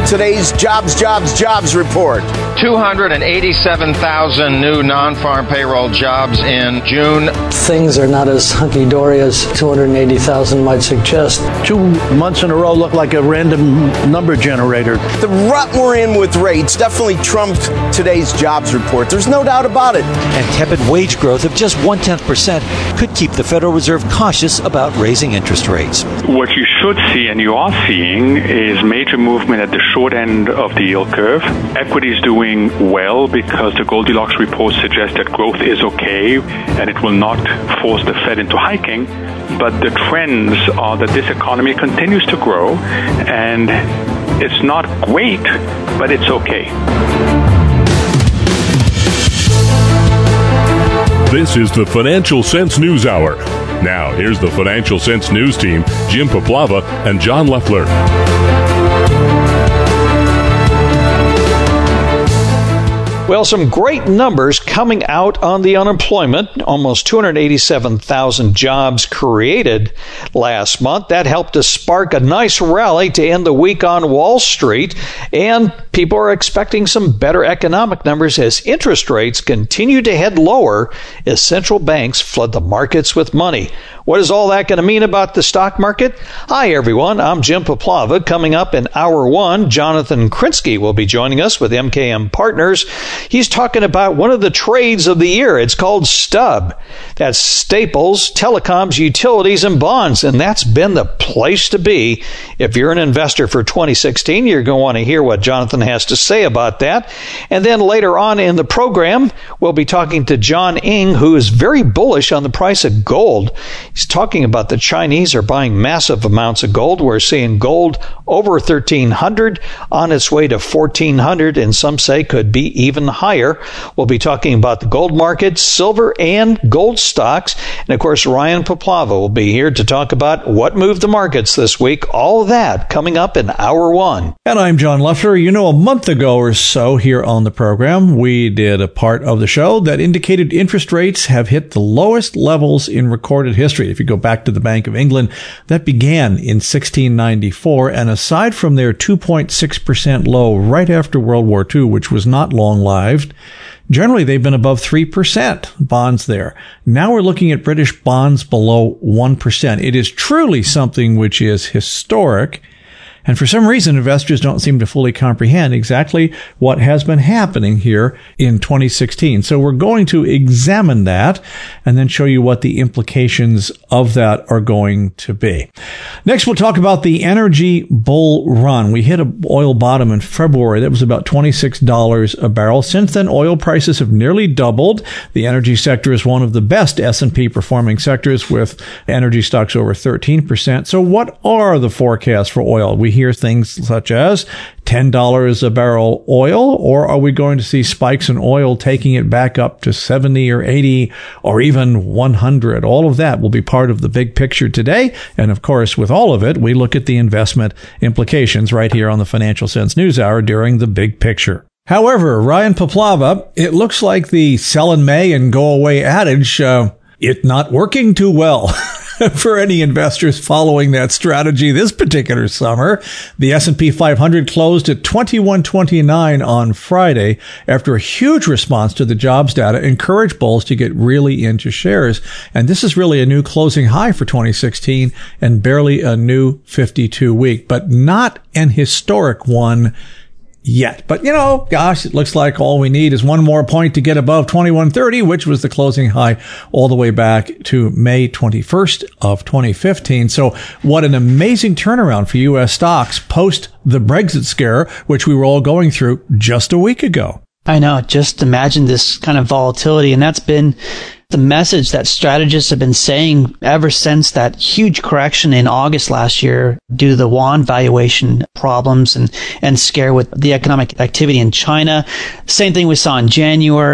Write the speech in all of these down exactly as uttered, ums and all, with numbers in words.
today's Jobs, Jobs, Jobs report. two hundred eighty-seven thousand new non-farm payroll jobs in June. Things are not as hunky-dory as two hundred eighty thousand might suggest. Two months in a row look like a random number generator. The rut we're in with rates definitely trumped today's jobs report. There's no doubt about it. And tepid wage growth of just one-tenth percent could keep the Federal Reserve cautious about raising interest rates. What you should see, and you are seeing, is major movement at the short end of the yield curve. Equity is doing well because the Goldilocks report suggests that growth is okay and it will not force the Fed into hiking. But the trends are that this economy continues to grow, and it's not great, but it's okay. This is the Financial Sense News Hour. Now, here's the Financial Sense News team, Jim Poplava and John Leffler. Well, some great numbers coming out on the unemployment. Almost two hundred eighty-seven thousand jobs created last month. That helped to spark a nice rally to end the week on Wall Street. And people are expecting some better economic numbers as interest rates continue to head lower as central banks flood the markets with money. What is all that going to mean about the stock market? Hi, everyone. I'm Jim Poplava. Coming up in hour one, Jonathan Krinsky will be joining us with M K M Partners. He's talking about one of the trades of the year. It's called STUB. That's staples, telecoms, utilities, and bonds. And that's been the place to be. If you're an investor for twenty sixteen, you're going to want to hear what Jonathan has to say about that. And then later on in the program, we'll be talking to John Ing, who is very bullish on the price of gold. He's talking about the Chinese are buying massive amounts of gold. We're seeing gold over thirteen hundred, on its way to fourteen hundred, and some say could be even higher. We'll be talking about the gold market, silver, and gold stocks. And of course, Ryan Poplava will be here to talk about what moved the markets this week. All of that coming up in hour one. And I'm John Leffler. You know, a month ago or so here on the program, we did a part of the show that indicated interest rates have hit the lowest levels in recorded history. If you go back to the Bank of England, that began in sixteen ninety-four. And aside from their two point six percent low right after World War Two, which was not long-lived, generally they've been above three percent bonds there. Now we're looking at British bonds below one percent. It is truly something which is historic. And for some reason, investors don't seem to fully comprehend exactly what has been happening here in twenty sixteen. So we're going to examine that and then show you what the implications of that are going to be. Next, we'll talk about the energy bull run. We hit an oil bottom in February. That was about twenty-six dollars a barrel. Since then, oil prices have nearly doubled. The energy sector is one of the best S and P performing sectors, with energy stocks over thirteen percent. So what are the forecasts for oil? We hear things such as ten dollars a barrel oil, or are we going to see spikes in oil taking it back up to seventy or eighty or even one hundred? All of that will be part of the big picture today. And of course, with all of it, we look at the investment implications right here on the Financial Sense News Hour during the big picture. However, Ryan Poplava, it looks like the sell in May and go away adage, uh, it's not working too well. For any investors following that strategy this particular summer. The S and P five hundred closed at twenty-one twenty-nine on Friday after a huge response to the jobs data encouraged bulls to get really into shares. And this is really a new closing high for twenty sixteen and barely a new fifty-two week, but not an historic one yet. But, you know, gosh, it looks like all we need is one more point to get above twenty-one thirty, which was the closing high all the way back to May twenty-first of twenty fifteen. So what an amazing turnaround for U S stocks post the Brexit scare, which we were all going through just a week ago. I know. Just imagine this kind of volatility. And that's been the message that strategists have been saying ever since that huge correction in August last year due to the yuan valuation problems and, and scare with the economic activity in China. Same thing we saw in January.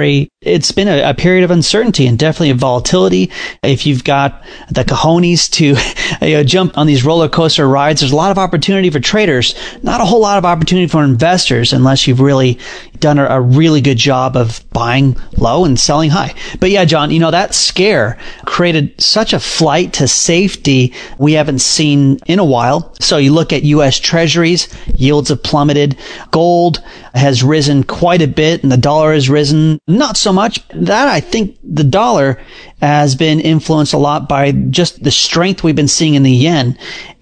it's been a, a period of uncertainty and definitely of volatility. If you've got the cojones to you know, jump on these roller coaster rides, there's a lot of opportunity for traders, not a whole lot of opportunity for investors unless you've really done a, a really good job of buying low and selling high. But yeah, John, you know, that scare created such a flight to safety we haven't seen in a while. So you look at U S Treasuries, yields have plummeted. Gold has risen quite a bit and the dollar has risen not so much. That I think the dollar has been influenced a lot by just the strength we've been seeing in the yen.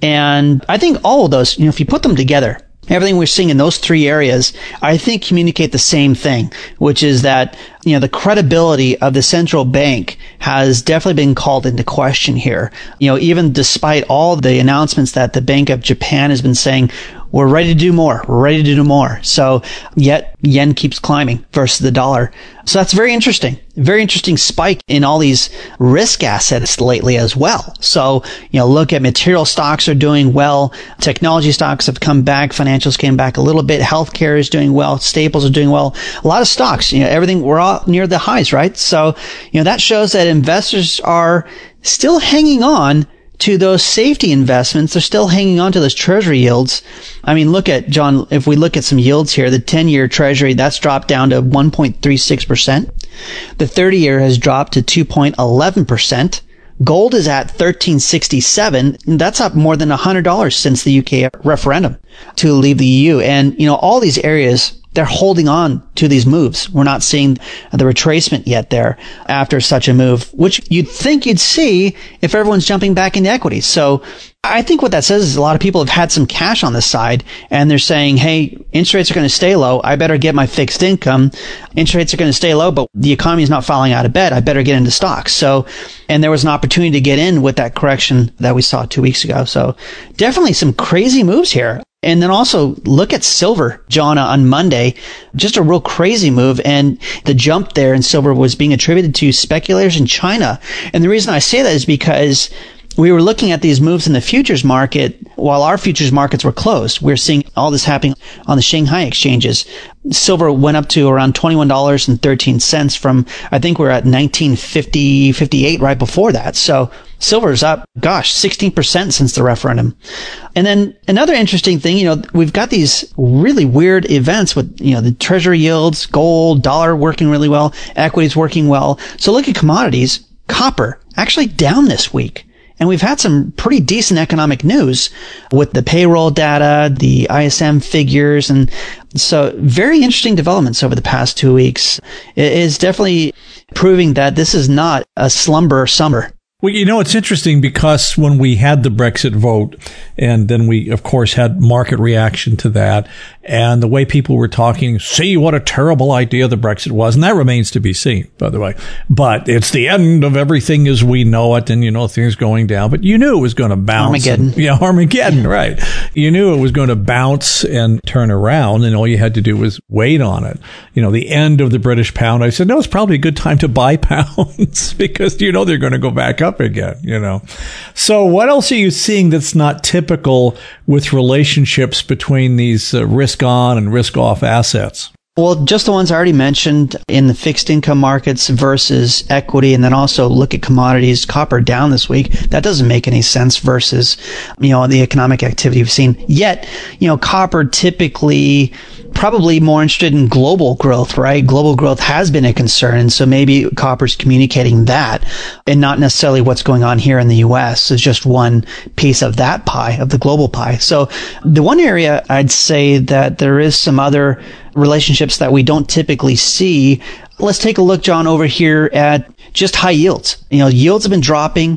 And I think all of those, you know, if you put them together, everything we're seeing in those three areas, I think communicate the same thing, which is that, you know, the credibility of the central bank has definitely been called into question here. You know, even despite all the announcements that the Bank of Japan has been saying, we're ready to do more. We're ready to do more. So yet yen keeps climbing versus the dollar. So that's very interesting. Very interesting spike in all these risk assets lately as well. So, you know, look at material stocks are doing well. Technology stocks have come back. Financials came back a little bit. Healthcare is doing well. Staples are doing well. A lot of stocks, you know, everything, we're all near the highs, right? So, you know, that shows that investors are still hanging on to those safety investments. They're still hanging on to those treasury yields. I mean, look at, John, if we look at some yields here, the ten-year treasury, that's dropped down to one point three six percent. The thirty-year has dropped to two point one one percent. Gold is at thirteen sixty-seven. That's up more than one hundred dollars since the U K referendum to leave the E U. And, you know, all these areas, they're holding on to these moves. We're not seeing the retracement yet there after such a move, which you'd think you'd see if everyone's jumping back into equities. So I think what that says is a lot of people have had some cash on the side and they're saying, hey, interest rates are going to stay low. I better get my fixed income. Interest rates are going to stay low, but the economy is not falling out of bed. I better get into stocks. So, and there was an opportunity to get in with that correction that we saw two weeks ago. So definitely some crazy moves here. And then also look at silver, John, on Monday, just a real crazy move. And the jump there in silver was being attributed to speculators in China. And the reason I say that is because we were looking at these moves in the futures market while our futures markets were closed. We're seeing all this happening on the Shanghai exchanges. Silver went up to around twenty-one dollars and thirteen cents from, I think we're at nineteen fifty, fifty-eight right before that. So silver's up, gosh, sixteen percent since the referendum. And then another interesting thing, you know, we've got these really weird events with, you know, the treasury yields, gold, dollar working really well, equities working well. So look at commodities, copper actually down this week. And we've had some pretty decent economic news with the payroll data, the I S M figures. And so very interesting developments over the past two weeks. It is definitely proving that this is not a slumber summer. Well, you know, it's interesting because when we had the Brexit vote, and then we, of course, had market reaction to that, and the way people were talking, see what a terrible idea the Brexit was, and that remains to be seen, by the way. But it's the end of everything as we know it, and, you know, things going down. But you knew it was going to bounce. Armageddon. And, yeah, Armageddon, right. You knew it was going to bounce and turn around, and all you had to do was wait on it. You know, the end of the British pound, I said, no, it's probably a good time to buy pounds because you know they're going to go back up again, you know. So what else are you seeing that's not typical with relationships between these uh, risk on and risk off assets? Well, just the ones I already mentioned in the fixed income markets versus equity, and then also look at commodities. Copper down this week. That doesn't make any sense versus, you know, the economic activity we've seen. Yet, you know, copper typically probably more interested in global growth, right? Global growth has been a concern. And so maybe copper's communicating that and not necessarily what's going on here in the U S is just one piece of that pie, of the global pie. So the one area I'd say that there is some other relationships that we don't typically see. Let's take a look, John, over here at just high yields. You know, yields have been dropping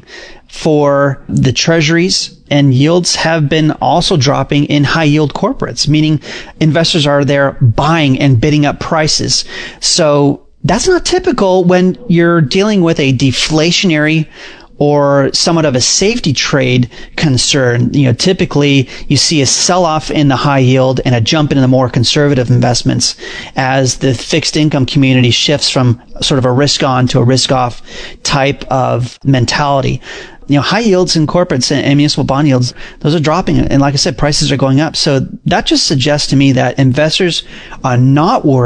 for the treasuries, and yields have been also dropping in high yield corporates, meaning investors are there buying and bidding up prices. So that's not typical when you're dealing with a deflationary or somewhat of a safety trade concern. You know, typically you see a sell-off in the high yield and a jump into the more conservative investments as the fixed income community shifts from sort of a risk on to a risk off type of mentality. You know, high yields in corporates and municipal bond yields, those are dropping. And like I said, prices are going up. So that just suggests to me that investors are not worried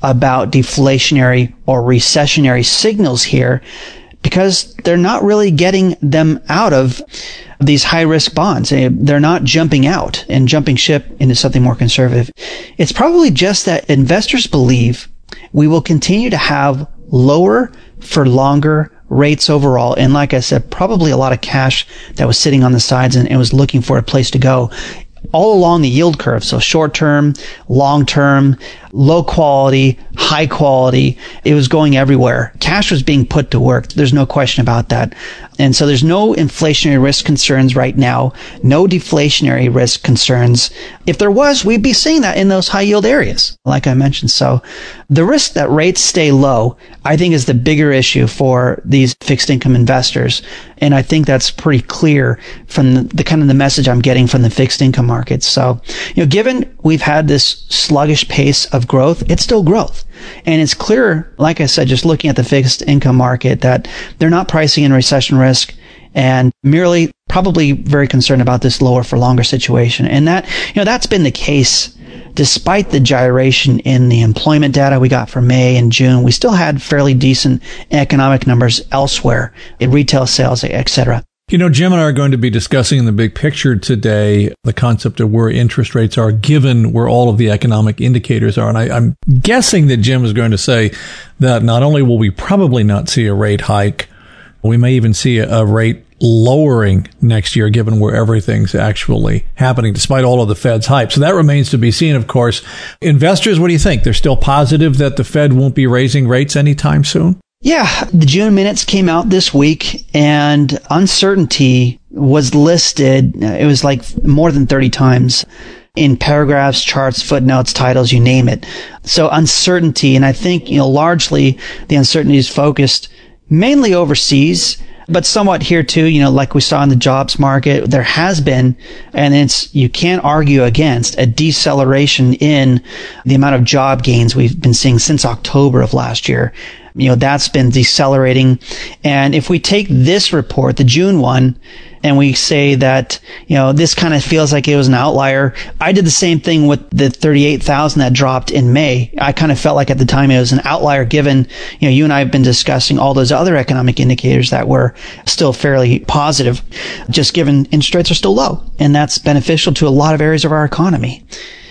about deflationary or recessionary signals here, because they're not really getting them out of these high-risk bonds. They're not jumping out and jumping ship into something more conservative. It's probably just that investors believe we will continue to have lower for longer rates overall. And like I said, probably a lot of cash that was sitting on the sides and, and was looking for a place to go all along the yield curve. So short-term, long-term, low quality, high quality. It was going everywhere. Cash was being put to work. There's no question about that. And so there's no inflationary risk concerns right now, no deflationary risk concerns. If there was, we'd be seeing that in those high yield areas, like I mentioned. So the risk that rates stay low, I think, is the bigger issue for these fixed income investors. And I think that's pretty clear from the, the kind of the message I'm getting from the fixed income markets. So, you know, given we've had this sluggish pace of growth, it's still growth. And it's clear, like I said, just looking at the fixed income market, that they're not pricing in recession risk and merely probably very concerned about this lower for longer situation. And that, you know, that's been the case despite the gyration in the employment data we got for May and June. We still had fairly decent economic numbers elsewhere in retail sales, et cetera. You know, Jim and I are going to be discussing in the big picture today the concept of where interest rates are given where all of the economic indicators are. And I, I'm guessing that Jim is going to say that not only will we probably not see a rate hike, we may even see a, a rate lowering next year given where everything's actually happening, despite all of the Fed's hype. So that remains to be seen, of course. Investors, what do you think? They're still positive that the Fed won't be raising rates anytime soon? Yeah, the June minutes came out this week, and uncertainty was listed. It was like more than thirty times in paragraphs, charts, footnotes, titles, you name it. So uncertainty, and I think, you know, largely the uncertainty is focused mainly overseas, but somewhat here too. You know, like we saw in the jobs market, there has been, and it's, you can't argue against, a deceleration in the amount of job gains we've been seeing since October of last year. You know, that's been decelerating. And if we take this report, the June one, and we say that, you know, this kind of feels like it was an outlier. I did the same thing with the thirty-eight thousand that dropped in May. I kind of felt like at the time it was an outlier given, you know, you and I have been discussing all those other economic indicators that were still fairly positive, just given interest rates are still low. And that's beneficial to a lot of areas of our economy.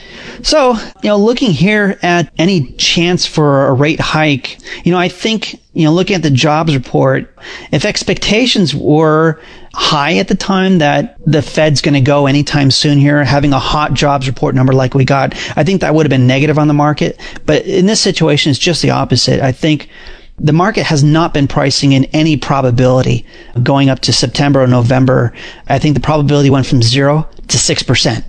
So, you know, looking here at any chance for a rate hike, you know, I think, you know, looking at the jobs report, if expectations were high at the time that the Fed's going to go anytime soon here, having a hot jobs report number like we got, I think that would have been negative on the market. But in this situation, it's just the opposite. I think the market has not been pricing in any probability going up to September or November. I think the probability went from zero to six percent.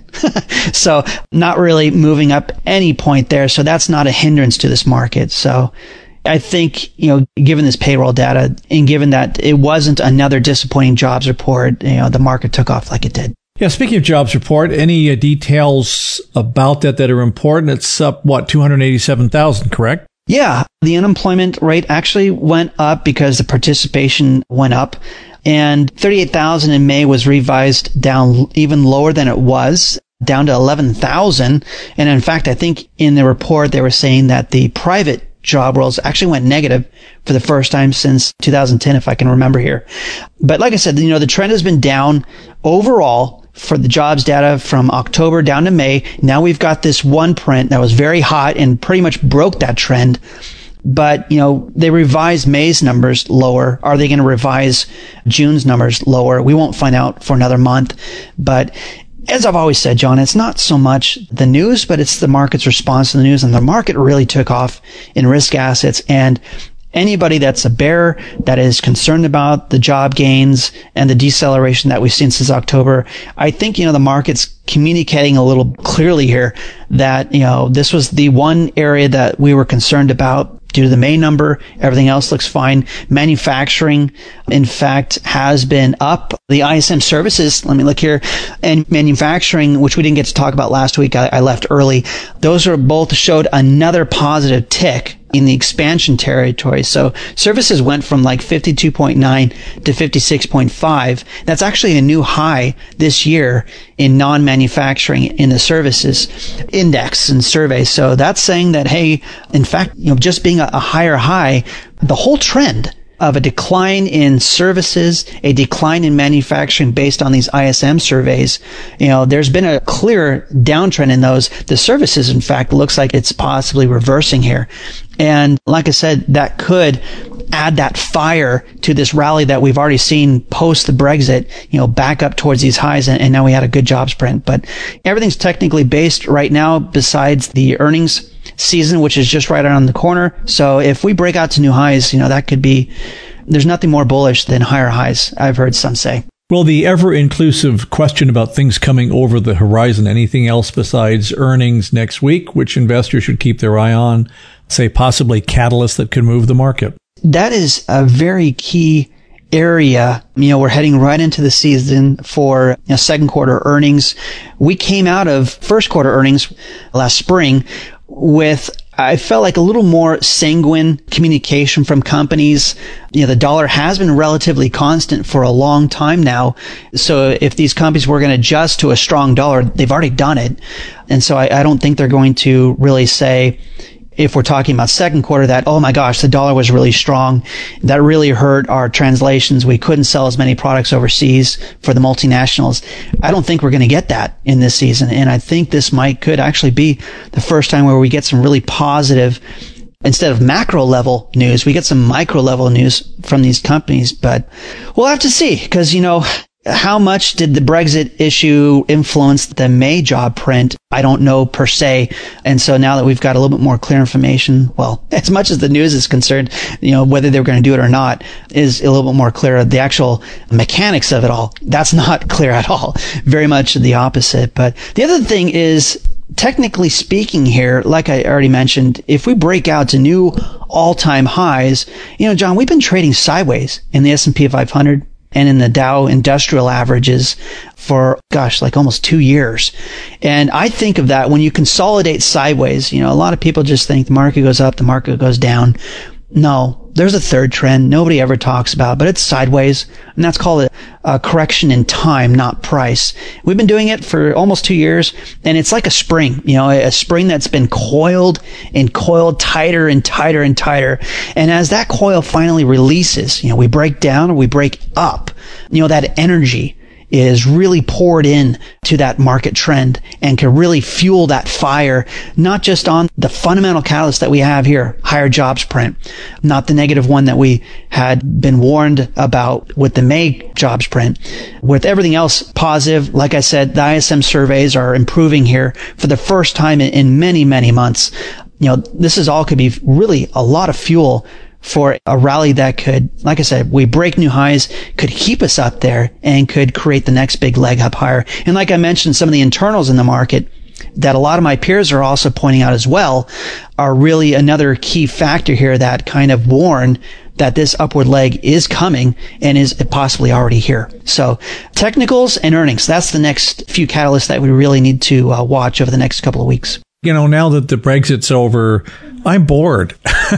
So not really moving up any point there. So that's not a hindrance to this market. So I think, you know, given this payroll data and given that it wasn't another disappointing jobs report, you know, the market took off like it did. Yeah, speaking of jobs report, any uh, details about that that are important? It's up, what, two hundred eighty-seven thousand, correct? Yeah, the unemployment rate actually went up because the participation went up. And thirty-eight thousand in May was revised down even lower than it was, down to eleven thousand. And in fact, I think in the report they were saying that the private job rolls actually went negative for the first time since two thousand ten, if I can remember here. But like I said, you know, the trend has been down overall for the jobs data from October down to May. Now we've got this one print that was very hot and pretty much broke that trend. But, you know, they revised May's numbers lower. Are they going to revise June's numbers lower? We won't find out for another month. But as I've always said, John, it's not so much the news, but it's the market's response to the news. And the market really took off in risk assets. And anybody that's a bear, that is concerned about the job gains and the deceleration that we've seen since October, I think, you know, the market's communicating a little clearly here that, you know, this was the one area that we were concerned about due to the May number. Everything else looks fine. Manufacturing, in fact, has been up. The I S M services, let me look here, and manufacturing, which we didn't get to talk about last week, I, I left early. Those are both showed another positive tick in the expansion territory. So services went from like fifty-two point nine to fifty-six point five. That's actually a new high this year in non-manufacturing in the services index and survey. So that's saying that, hey, in fact, you know, just being a, a higher high, the whole trend of a decline in services, a decline in manufacturing based on these I S M surveys, you know, there's been a clear downtrend in those. The services, in fact, looks like it's possibly reversing here. And like I said, that could add that fire to this rally that we've already seen post the Brexit, you know, back up towards these highs. And, and now we had a good jobs print. But everything's technically based right now besides the earnings season, which is just right around the corner. So if we break out to new highs, you know, that could be, there's nothing more bullish than higher highs, I've heard some say. Well, the ever-inclusive question about things coming over the horizon, anything else besides earnings next week, which investors should keep their eye on, say possibly catalysts that could move the market? That is a very key area. You know, we're heading right into the season for you know, second quarter earnings. We came out of first quarter earnings last spring with, I felt like, a little more sanguine communication from companies. You know, the dollar has been relatively constant for a long time now. So if these companies were going to adjust to a strong dollar, they've already done it. And so I, I don't think they're going to really say, if we're talking about second quarter, that, oh my gosh, the dollar was really strong. That really hurt our translations. We couldn't sell as many products overseas for the multinationals. I don't think we're going to get that in this season. And I think this might could actually be the first time where we get some really positive, instead of macro level news, we get some micro level news from these companies. But we'll have to see, because, you know, how much did the Brexit issue influence the May job print? I don't know per se. And so now that we've got a little bit more clear information, well, as much as the news is concerned, you know, whether they're going to do it or not is a little bit more clear. The actual mechanics of it all, that's not clear at all. Very much the opposite. But the other thing is, technically speaking here, like I already mentioned, if we break out to new all-time highs, you know, John, we've been trading sideways in the S and P five hundred and in the Dow Industrial Averages for, gosh, like almost two years. And I think of that when you consolidate sideways, you know, a lot of people just think the market goes up, the market goes down. No, there's a third trend nobody ever talks about, but it's sideways, and that's called a, a correction in time, not price. We've been doing it for almost two years, and it's like a spring, you know, a spring that's been coiled and coiled tighter and tighter and tighter. And as that coil finally releases, you know, we break down or we break up, you know, that energy is really poured in to that market trend and can really fuel that fire, not just on the fundamental catalyst that we have here, higher jobs print, not the negative one that we had been warned about with the May jobs print. With everything else positive, like I said, the I S M surveys are improving here for the first time in, in many, many months. You know, this is all could be really a lot of fuel for a rally that could, like I said, we break new highs, could keep us up there and could create the next big leg up higher. And like I mentioned, some of the internals in the market that a lot of my peers are also pointing out as well are really another key factor here that kind of warn that this upward leg is coming and is possibly already here. So technicals and earnings, that's the next few catalysts that we really need to uh, watch over the next couple of weeks. You know, now that the Brexit's over, I'm bored.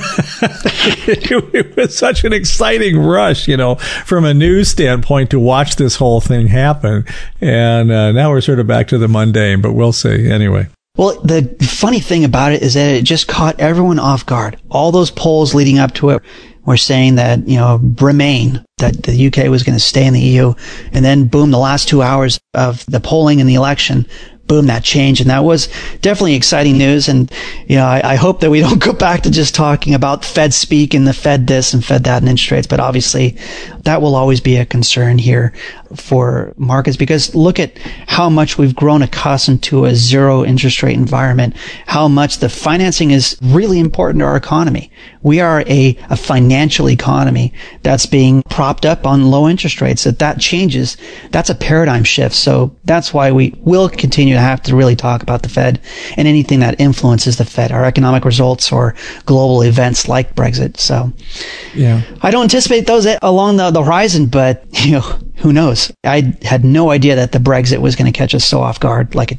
It was such an exciting rush, you know, from a news standpoint to watch this whole thing happen. And uh, now we're sort of back to the mundane, but we'll see anyway. Well, the funny thing about it is that it just caught everyone off guard. All those polls leading up to it were saying that, you know, Remain, that the U K was going to stay in the E U. And then, boom, the last two hours of the polling in the election, boom, that changed. And that was definitely exciting news. And, you know, I, I hope that we don't go back to just talking about Fed speak and the Fed this and Fed that and interest rates. But obviously that will always be a concern here for markets, because look at how much we've grown accustomed to a zero interest rate environment, how much the financing is really important to our economy. We are a, a financial economy that's being propped up on low interest rates. That that changes, that's a paradigm shift. So that's why we will continue to have to really talk about the Fed and anything that influences the Fed, our economic results or global events like Brexit. So yeah, I don't anticipate those along the, the horizon, but you know, who knows? I had no idea that the Brexit was going to catch us so off guard like it did.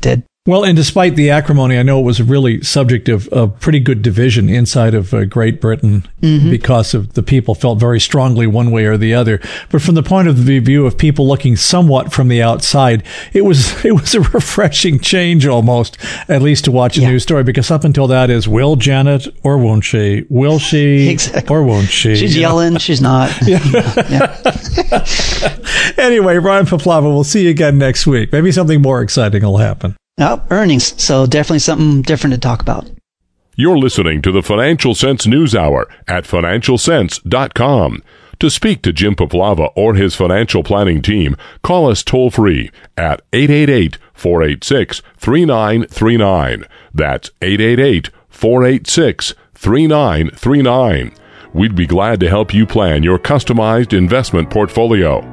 Well, and despite the acrimony, I know it was really subject of, of pretty good division inside of uh, Great Britain mm-hmm. because of the people felt very strongly one way or the other. But from the point of view of people looking somewhat from the outside, it was it was a refreshing change almost, at least to watch a yeah. news story, because up until that is, will Janet or won't she? Will she exactly. or won't she? She's yelling, know? She's not. Yeah. yeah. Anyway, Brian Paplava, we'll see you again next week. Maybe something more exciting will happen. Oh, earnings. So definitely something different to talk about. You're listening to the Financial Sense News Hour at financial sense dot com. To speak to Jim Paplava or his financial planning team, call us toll-free at eight eight eight, four eight six, three nine three nine. That's eight eight eight, four eight six, three nine three nine. We'd be glad to help you plan your customized investment portfolio.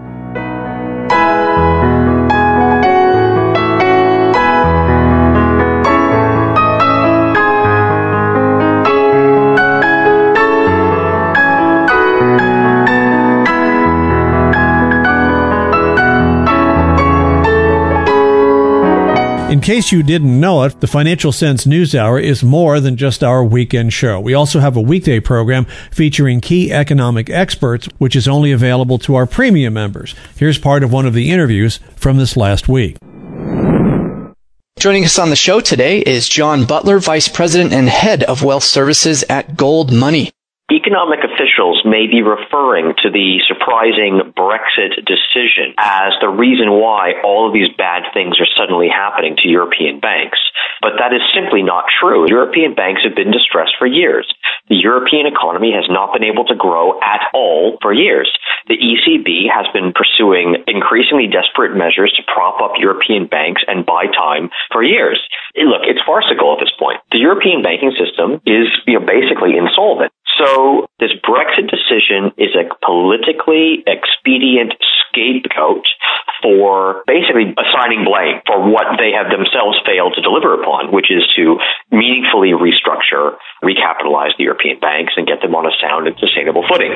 In case you didn't know it, the Financial Sense News Hour is more than just our weekend show. We also have a weekday program featuring key economic experts, which is only available to our premium members. Here's part of one of the interviews from this last week. Joining us on the show today is John Butler, Vice President and Head of Wealth Services at Gold Money. Economic officials may be referring to the surprising Brexit decision as the reason why all of these bad things are suddenly happening to European banks. But that is simply not true. European banks have been distressed for years. The European economy has not been able to grow at all for years. The E C B has been pursuing increasingly desperate measures to prop up European banks and buy time for years. Look, it's farcical at this point. The European banking system is, you know, basically insolvent. So this Brexit decision is a politically expedient scapegoat for basically assigning blame for what they have themselves failed to deliver upon, which is to meaningfully restructure, recapitalize the European banks and get them on a sound and sustainable footing.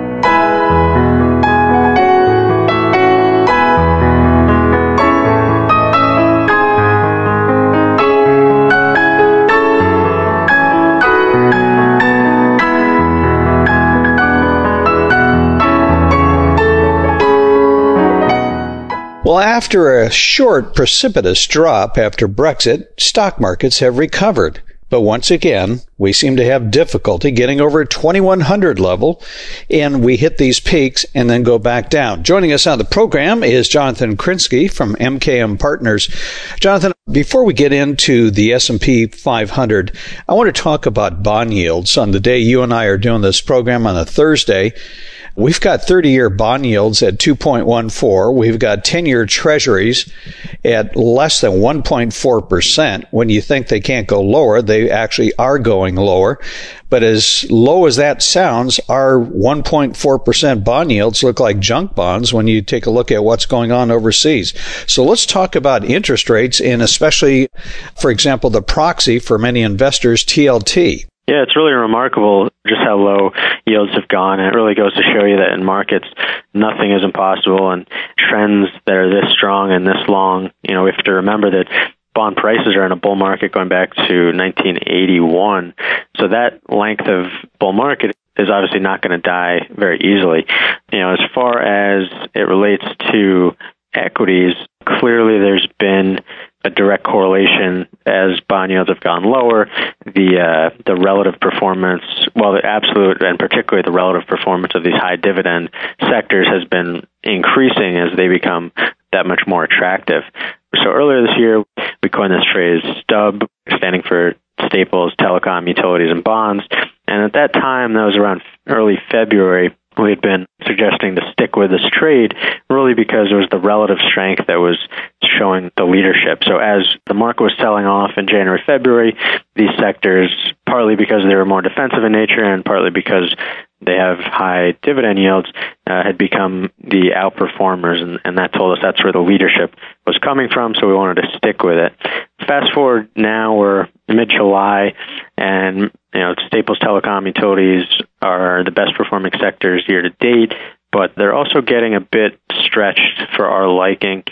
Well, after a short, precipitous drop after Brexit, stock markets have recovered. But once again, we seem to have difficulty getting over twenty-one hundred level, and we hit these peaks and then go back down. Joining us on the program is Jonathan Krinsky from M K M Partners. Jonathan, before we get into the S and P five hundred, I want to talk about bond yields. On the day you and I are doing this program on a Thursday, we've got thirty-year bond yields at two point one four. We've got ten-year treasuries at less than one point four percent. When you think they can't go lower, they actually are going lower. But as low as that sounds, our one point four percent bond yields look like junk bonds when you take a look at what's going on overseas. So let's talk about interest rates, and especially, for example, the proxy for many investors, T L T. Yeah, it's really remarkable just how low yields have gone, and it really goes to show you that in markets, nothing is impossible, and trends that are this strong and this long, you know, we have to remember that bond prices are in a bull market going back to nineteen eighty-one, so that length of bull market is obviously not going to die very easily. You know, as far as it relates to equities, clearly there's been a direct correlation as bond yields have gone lower. The uh, the relative performance, well, the absolute and particularly the relative performance of these high dividend sectors has been increasing as they become that much more attractive. So earlier this year, we coined this phrase STUB, standing for Staples, Telecom, Utilities, and Bonds. And at that time, that was around early February, we had been suggesting to stick with this trade really because it was the relative strength that was showing the leadership. So as the market was selling off in January, February, these sectors, partly because they were more defensive in nature and partly because they have high dividend yields, uh, had become the outperformers, and, and that told us that's where the leadership was coming from, so we wanted to stick with it. Fast forward now, we're mid-July, and you know, Staples, Telecom, Utilities are the best performing sectors year to date, but they're also getting a bit stretched for our liking.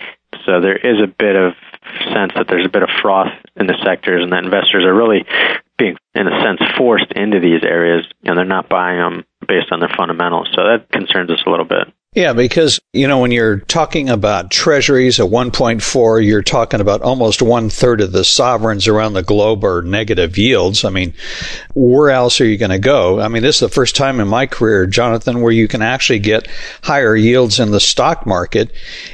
So there is a bit of sense that there's a bit of froth in the sectors and that investors are really being, in a sense, forced into these areas, and they're not buying them based on their fundamentals. So that concerns us a little bit. Yeah, because, you know, when you're talking about treasuries at one point four, you're talking about almost one third of the sovereigns around the globe are negative yields. I mean, where else are you going to go? I mean, this is the first time in my career, Jonathan, where you can actually get higher yields in the stock market.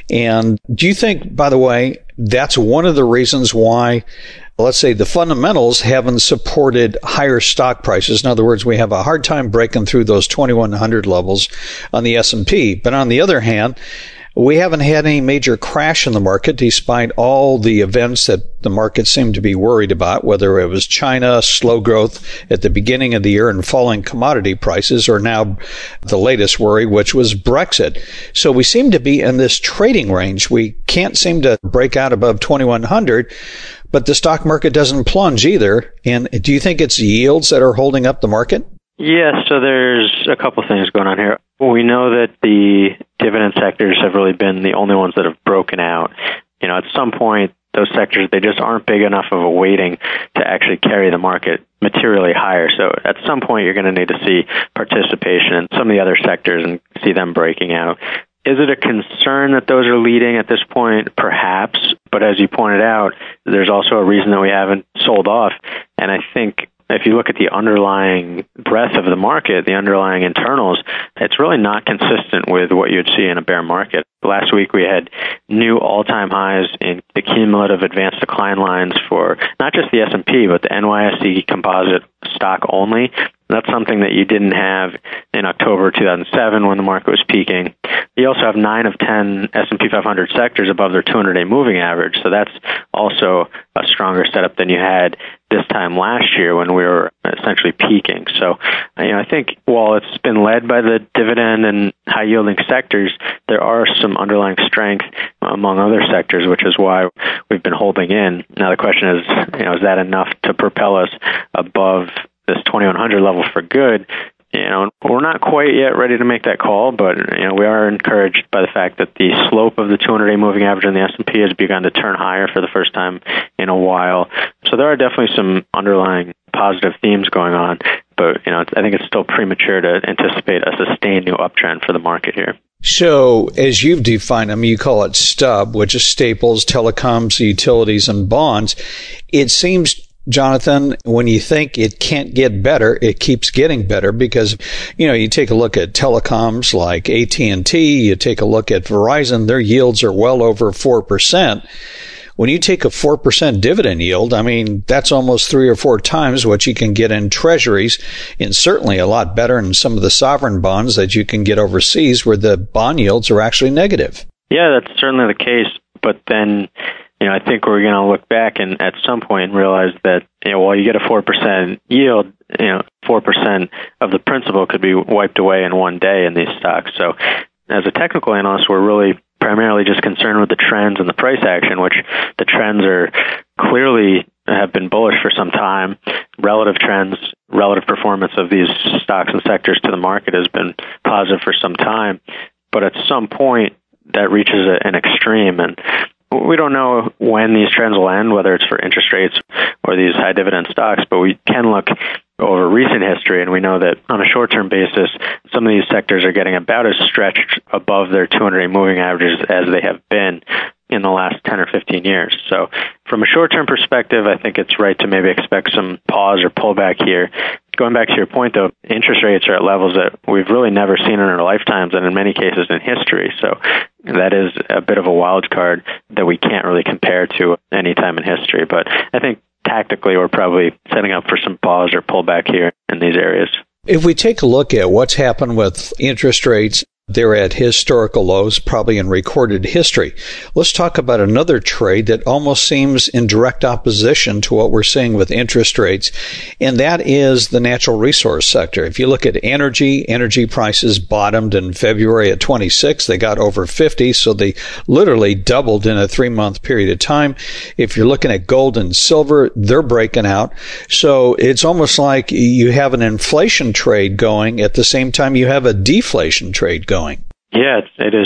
And do you think, by the way, that's one of the reasons why, let's say, the fundamentals haven't supported higher stock prices? In other words, we have a hard time breaking through those twenty-one hundred levels on the S and P. But on the other hand, we haven't had any major crash in the market despite all the events that the market seemed to be worried about, whether it was China, slow growth at the beginning of the year and falling commodity prices, or now the latest worry, which was Brexit. So we seem to be in this trading range. We can't seem to break out above twenty-one hundred. But the stock market doesn't plunge either. And do you think it's yields that are holding up the market? Yeah, so there's a couple things going on here. We know that the dividend sectors have really been the only ones that have broken out. You know, at some point, those sectors, they just aren't big enough of a weighting to actually carry the market materially higher. So at some point, you're going to need to see participation in some of the other sectors and see them breaking out. Is it a concern that those are leading at this point? Perhaps. But as you pointed out, there's also a reason that we haven't sold off. And I think if you look at the underlying breadth of the market, the underlying internals, it's really not consistent with what you'd see in a bear market. Last week, we had new all-time highs in the cumulative advanced decline lines for not just the S and P, but the N Y S E composite stock only. That's something that you didn't have in October two thousand seven when the market was peaking. You also have nine of ten S and P five hundred sectors above their two hundred day moving average. So that's also a stronger setup than you had this time last year when we were essentially peaking. So, you know, I think while it's been led by the dividend and high yielding sectors, there are some underlying strength among other sectors, which is why we've been holding in. Now the question is, you know, is that enough to propel us above this twenty-one hundred level for good? You know, we're not quite yet ready to make that call, but, you know, we are encouraged by the fact that the slope of the two hundred day moving average in the S and P has begun to turn higher for the first time in a while. So there are definitely some underlying positive themes going on, but, you know, I think it's still premature to anticipate a sustained new uptrend for the market here. So, as you've defined, I mean, you call it STUB, which is staples, telecoms, utilities, and bonds. It seems, Jonathan, when you think it can't get better, it keeps getting better because, you know, you take a look at telecoms like A T and T, you take a look at Verizon, their yields are well over four percent. When you take a four percent dividend yield, I mean, that's almost three or four times what you can get in treasuries, and certainly a lot better in some of the sovereign bonds that you can get overseas where the bond yields are actually negative. Yeah, that's certainly the case. But then, you know, I think we're going to look back and at some point realize that, you know, while you get a four percent yield, you know, four percent of the principal could be wiped away in one day in these stocks. So as a technical analyst, we're really primarily just concerned with the trends and the price action, which the trends are clearly have been bullish for some time. Relative trends, relative performance of these stocks and sectors to the market has been positive for some time. But at some point, that reaches a, an extreme, and we don't know when these trends will end, whether it's for interest rates or these high dividend stocks, but we can look over recent history, and we know that on a short-term basis, some of these sectors are getting about as stretched above their two hundred day moving averages as they have been in the last ten or fifteen years. So from a short-term perspective, I think it's right to maybe expect some pause or pullback here. Going back to your point, though, interest rates are at levels that we've really never seen in our lifetimes, and in many cases in history. So that is a bit of a wild card that we can't really compare to any time in history. But I think tactically, we're probably setting up for some pause or pullback here in these areas. If we take a look at what's happened with interest rates, they're at historical lows, probably in recorded history. Let's talk about another trade that almost seems in direct opposition to what we're seeing with interest rates, and that is the natural resource sector. If you look at energy, energy prices bottomed in February at twenty-six. They got over fifty, so they literally doubled in a three-month period of time. If you're looking at gold and silver, they're breaking out. So it's almost like you have an inflation trade going at the same time you have a deflation trade going. Yeah, it is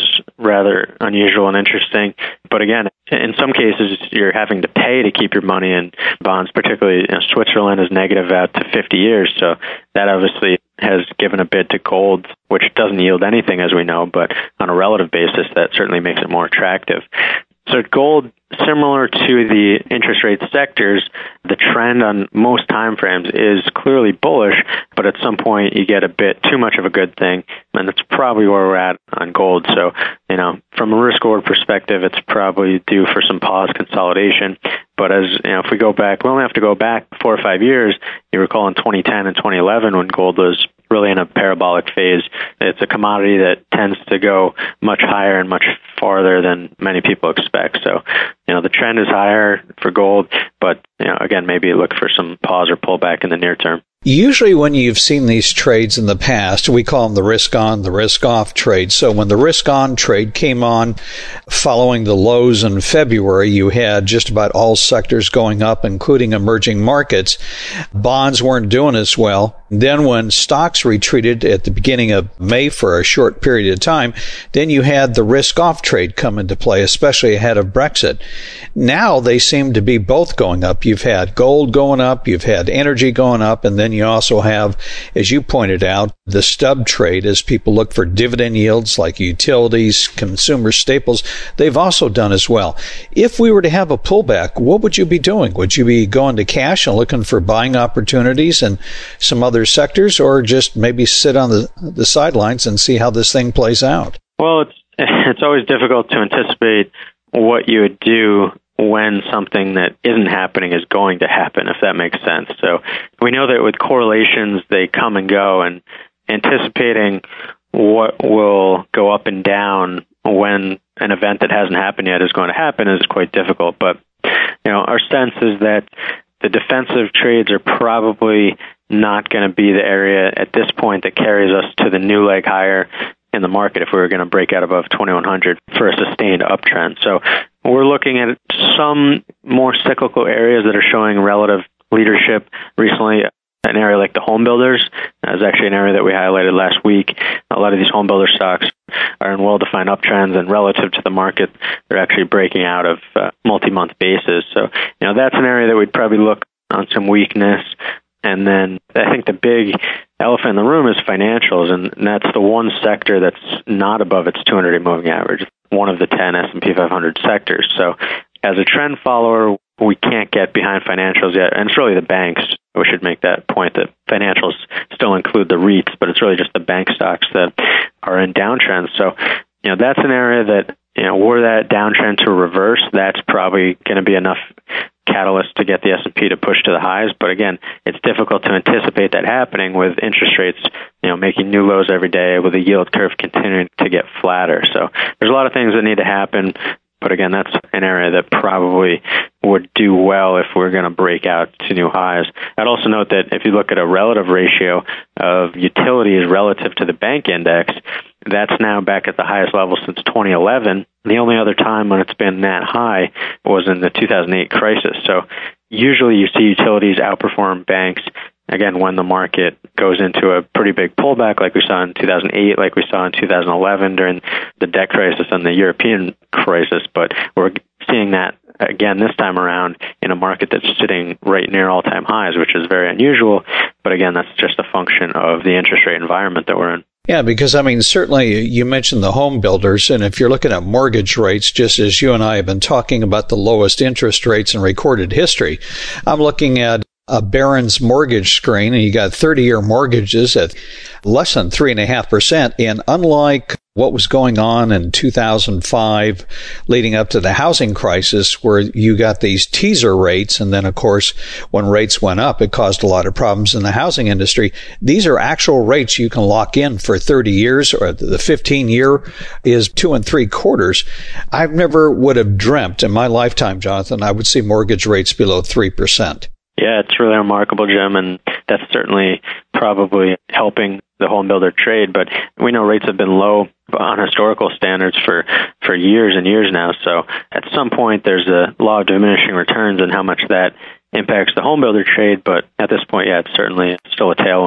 rather unusual and interesting. But again, in some cases, you're having to pay to keep your money in bonds, particularly you know, Switzerland is negative out to fifty years. So that obviously has given a bid to gold, which doesn't yield anything, as we know, but on a relative basis, that certainly makes it more attractive. So gold, similar to the interest rate sectors, the trend on most time frames is clearly bullish, but at some point you get a bit too much of a good thing, and that's probably where we're at on gold. So, you know, from a risk-reward perspective, it's probably due for some pause consolidation. But as you know, if we go back, we only have to go back four or five years. You recall in twenty ten and twenty eleven when gold was really in a parabolic phase. It's a commodity that tends to go much higher and much farther than many people expect. So, you know, the trend is higher for gold, but, you know, again, maybe look for some pause or pullback in the near term. Usually when you've seen these trades in the past, we call them the risk-on, the risk-off trade. So when the risk-on trade came on following the lows in February, you had just about all sectors going up, including emerging markets. Bonds weren't doing as well. Then when stocks retreated at the beginning of May for a short period of time, then you had the risk-off trade come into play, especially ahead of Brexit. Now they seem to be both going up. You've had gold going up, you've had energy going up, and then you also have, as you pointed out, the stub trade as people look for dividend yields like utilities, consumer staples. They've also done as well. If we were to have a pullback, what would you be doing? Would you be going to cash and looking for buying opportunities in some other sectors, or just maybe sit on the, the sidelines and see how this thing plays out? Well, it's, it's always difficult to anticipate what you would do when something that isn't happening is going to happen, if that makes sense. So we know that with correlations, they come and go, and anticipating what will go up and down when an event that hasn't happened yet is going to happen is quite difficult. But, you know, our sense is that the defensive trades are probably not going to be the area at this point that carries us to the new leg higher in the market if we were going to break out above twenty-one hundred for a sustained uptrend. So we're looking at some more cyclical areas that are showing relative leadership recently. An area like the home builders is actually an area that we highlighted last week. A lot of these home builder stocks are in well-defined uptrends, and relative to the market, they're actually breaking out of uh, multi-month bases. So, you know, that's an area that we'd probably look on some weakness. And then I think the big elephant in the room is financials, and that's the one sector that's not above its two hundred day moving average, one of the ten S and P five hundred sectors. So as a trend follower, we can't get behind financials yet, and it's really the banks. We should make that point that financials still include the REITs, but it's really just the bank stocks that are in downtrends. So, you know, that's an area that, you know, were that downtrend to reverse, that's probably going to be enough catalyst to get the S and P to push to the highs. But again, it's difficult to anticipate that happening with interest rates, you know, making new lows every day, with the yield curve continuing to get flatter. So there's a lot of things that need to happen. But again, that's an area that probably would do well if we're going to break out to new highs. I'd also note that if you look at a relative ratio of utilities relative to the bank index, that's now back at the highest level since twenty eleven. The only other time when it's been that high was in the two thousand eight crisis. So usually you see utilities outperform banks, again, when the market goes into a pretty big pullback like we saw in two thousand eight, like we saw in two thousand eleven during the debt crisis and the European crisis. But we're seeing that again this time around in a market that's sitting right near all-time highs, which is very unusual. But again, that's just a function of the interest rate environment that we're in. Yeah, because, I mean, certainly you mentioned the home builders, and if you're looking at mortgage rates, just as you and I have been talking about the lowest interest rates in recorded history, I'm looking at a Barron's mortgage screen, and you got thirty-year mortgages at less than three point five percent. And unlike what was going on in two thousand five leading up to the housing crisis, where you got these teaser rates, and then, of course, when rates went up, it caused a lot of problems in the housing industry. These are actual rates you can lock in for thirty years, or the fifteen-year is two and three quarters. I never would have dreamt in my lifetime, Jonathan, I would see mortgage rates below three percent. Yeah, it's really remarkable, Jim, and that's certainly probably helping the home builder trade. But we know rates have been low on historical standards for, for years and years now. So at some point, there's a law of diminishing returns and how much that impacts the home builder trade. But at this point, yeah, it's certainly still a tailwind.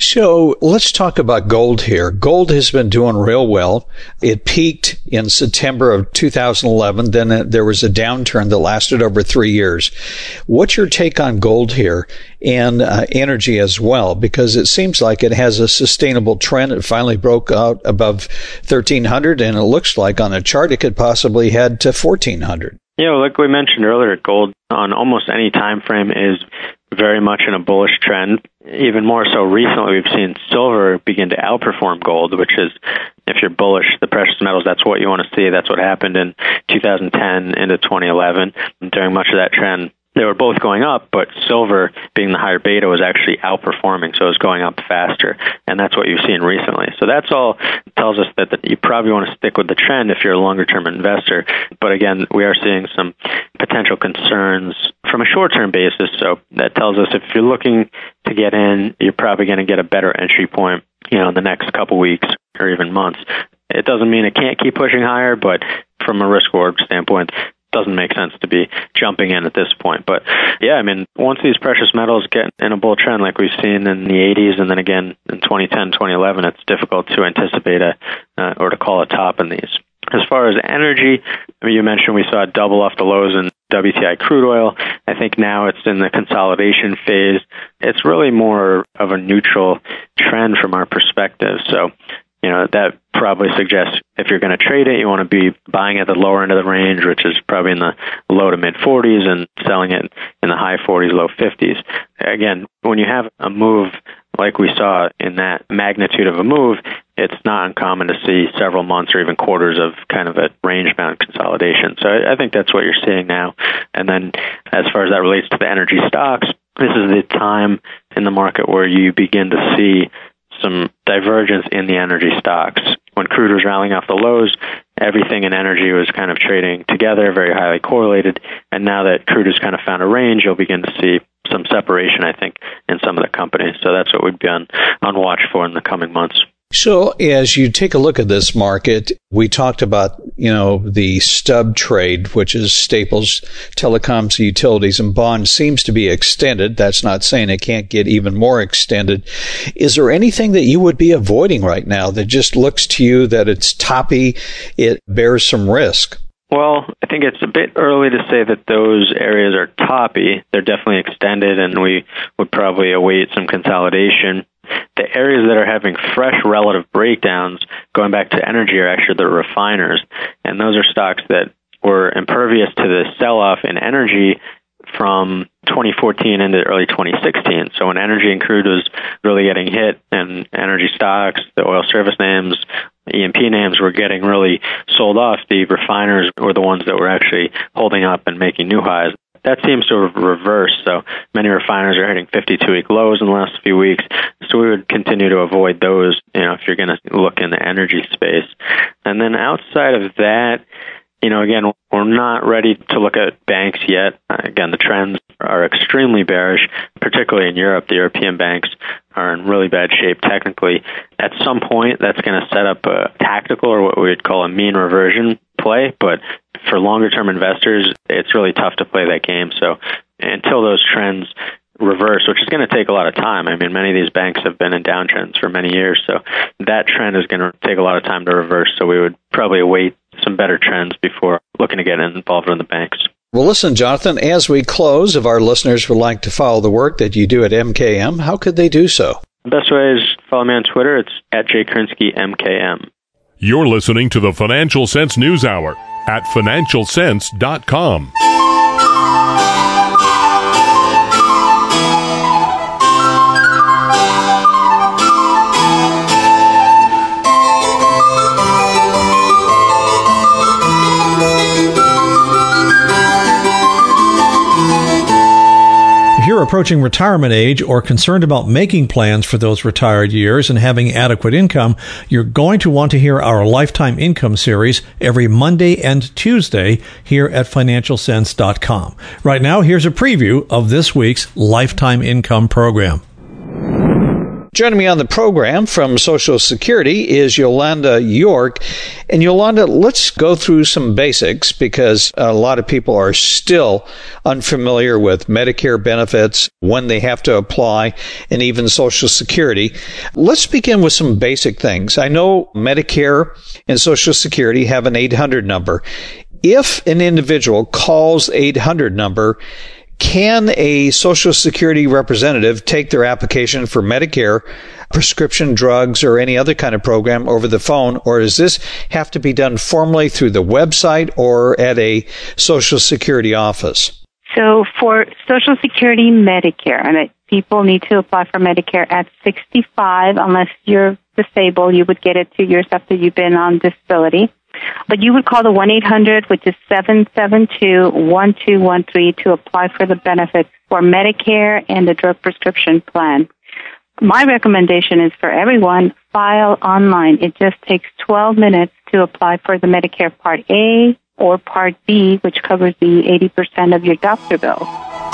So let's talk about gold here. Gold has been doing real well. It peaked in September of two thousand eleven. Then there was a downturn that lasted over three years. What's your take on gold here and uh, energy as well? Because it seems like it has a sustainable trend. It finally broke out above thirteen hundred, and it looks like on a chart it could possibly head to fourteen hundred. Yeah, like we mentioned earlier, gold on almost any time frame is very much in a bullish trend. Even more so recently, we've seen silver begin to outperform gold, which is, if you're bullish, the precious metals, that's what you want to see. That's what happened in two thousand ten into twenty eleven. And during much of that trend, they were both going up, but silver, being the higher beta, was actually outperforming, so it was going up faster, and that's what you've seen recently. So that's all tells us that, that you probably want to stick with the trend if you're a longer-term investor. But again, we are seeing some potential concerns from a short-term basis, so that tells us if you're looking to get in, you're probably going to get a better entry point, you know, in the next couple weeks or even months. It doesn't mean it can't keep pushing higher, but from a risk-reward standpoint, doesn't make sense to be jumping in at this point. But yeah, I mean, once these precious metals get in a bull trend like we've seen in the eighties and then again in twenty ten, twenty eleven, it's difficult to anticipate a uh, or to call a top in these. As far as energy, I mean, you mentioned we saw a double off the lows in W T I crude oil. I think now it's in the consolidation phase. It's really more of a neutral trend from our perspective. So, you know, that probably suggests if you're going to trade it, you want to be buying at the lower end of the range, which is probably in the low to mid forties, and selling it in the high forties, low fifties. Again, when you have a move like we saw in that magnitude of a move, it's not uncommon to see several months or even quarters of kind of a range-bound consolidation. So I think that's what you're seeing now. And then as far as that relates to the energy stocks, this is the time in the market where you begin to see some divergence in the energy stocks. When crude was rallying off the lows, everything in energy was kind of trading together, very highly correlated. And now that crude has kind of found a range, you'll begin to see some separation, I think, in some of the companies. So that's what we'd be on, on watch for in the coming months. So as you take a look at this market, we talked about, you know, the stub trade, which is staples, telecoms, utilities, and bonds, seems to be extended. That's not saying it can't get even more extended. Is there anything that you would be avoiding right now that just looks to you that it's toppy, it bears some risk? Well, I think it's a bit early to say that those areas are toppy. They're definitely extended, and we would probably await some consolidation. The areas that are having fresh relative breakdowns, going back to energy, are actually the refiners. And those are stocks that were impervious to the sell-off in energy from twenty fourteen into early twenty sixteen. So when energy and crude was really getting hit, and energy stocks, the oil service names, E and P names were getting really sold off, the refiners were the ones that were actually holding up and making new highs. That seems to have reversed, so many refiners are hitting fifty-two week lows in the last few weeks, so we would continue to avoid those, you know, if you're going to look in the energy space. And then outside of that, you know, again, we're not ready to look at banks yet. Again, the trends are extremely bearish, particularly in Europe. The European banks are in really bad shape technically. At some point, that's going to set up a tactical, or what we would call a mean reversion play, but for longer-term investors, it's really tough to play that game. So until those trends reverse, which is going to take a lot of time. I mean, many of these banks have been in downtrends for many years, so that trend is going to take a lot of time to reverse. So we would probably await some better trends before looking to get involved in the banks. Well, listen, Jonathan, as we close, if our listeners would like to follow the work that you do at M K M, how could they do so? The best way is follow me on Twitter. It's at Jay Krinsky M K M. You're listening to the Financial Sense News Hour at financial sense dot com. If you're approaching retirement age or concerned about making plans for those retired years and having adequate income, you're going to want to hear our Lifetime Income series every Monday and Tuesday here at financial sense dot com. Right now, here's a preview of this week's Lifetime Income program. Joining me on the program from Social Security is Yolanda York. And Yolanda, let's go through some basics because a lot of people are still unfamiliar with Medicare benefits, when they have to apply, and even Social Security. Let's begin with some basic things. I know Medicare and Social Security have an eight hundred number. If an individual calls the eight hundred number, can a Social Security representative take their application for Medicare, prescription drugs, or any other kind of program over the phone, or does this have to be done formally through the website or at a Social Security office? So for Social Security Medicare, and people need to apply for Medicare at sixty-five, unless you're disabled, you would get it two years after you've been on disability. But you would call the one eight hundred, which is seven seven two, one two one three, to apply for the benefits for Medicare and the drug prescription plan. My recommendation is for everyone, file online. It just takes twelve minutes to apply for the Medicare Part A or Part B, which covers the eighty percent of your doctor bill.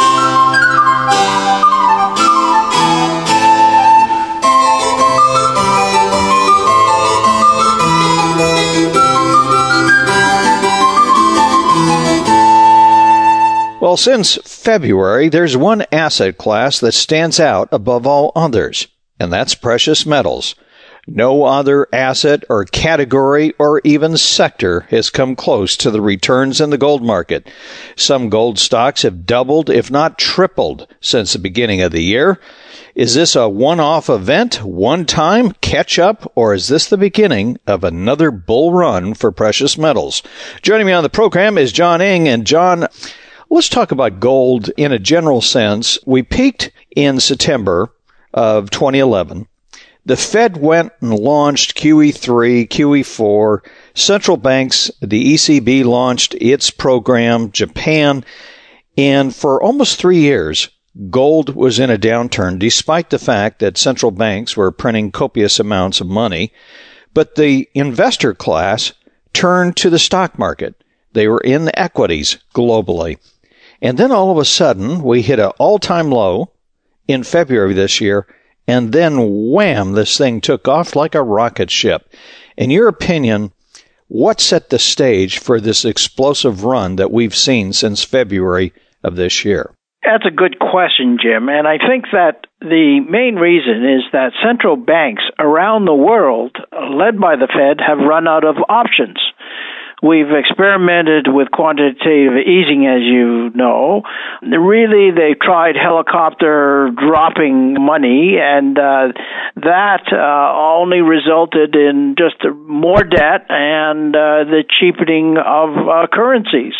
Well, since February, there's one asset class that stands out above all others, and that's precious metals. No other asset or category or even sector has come close to the returns in the gold market. Some gold stocks have doubled, if not tripled, since the beginning of the year. Is this a one-off event, one-time catch-up, or is this the beginning of another bull run for precious metals? Joining me on the program is John Ing. And John, let's talk about gold in a general sense. We peaked in September of twenty eleven. The Fed went and launched Q E three, Q E four. Central banks, the E C B launched its program, Japan. And for almost three years, gold was in a downturn, despite the fact that central banks were printing copious amounts of money. But the investor class turned to the stock market. They were in the equities globally. And then all of a sudden, we hit an all-time low in February this year, and then wham, this thing took off like a rocket ship. In your opinion, what set the stage for this explosive run that we've seen since February of this year? That's a good question, Jim. And I think that the main reason is that central banks around the world, led by the Fed, have run out of options. We've experimented with quantitative easing, as you know. Really, they've tried helicopter dropping money, and uh, that uh, only resulted in just more debt and uh, the cheapening of uh, currencies.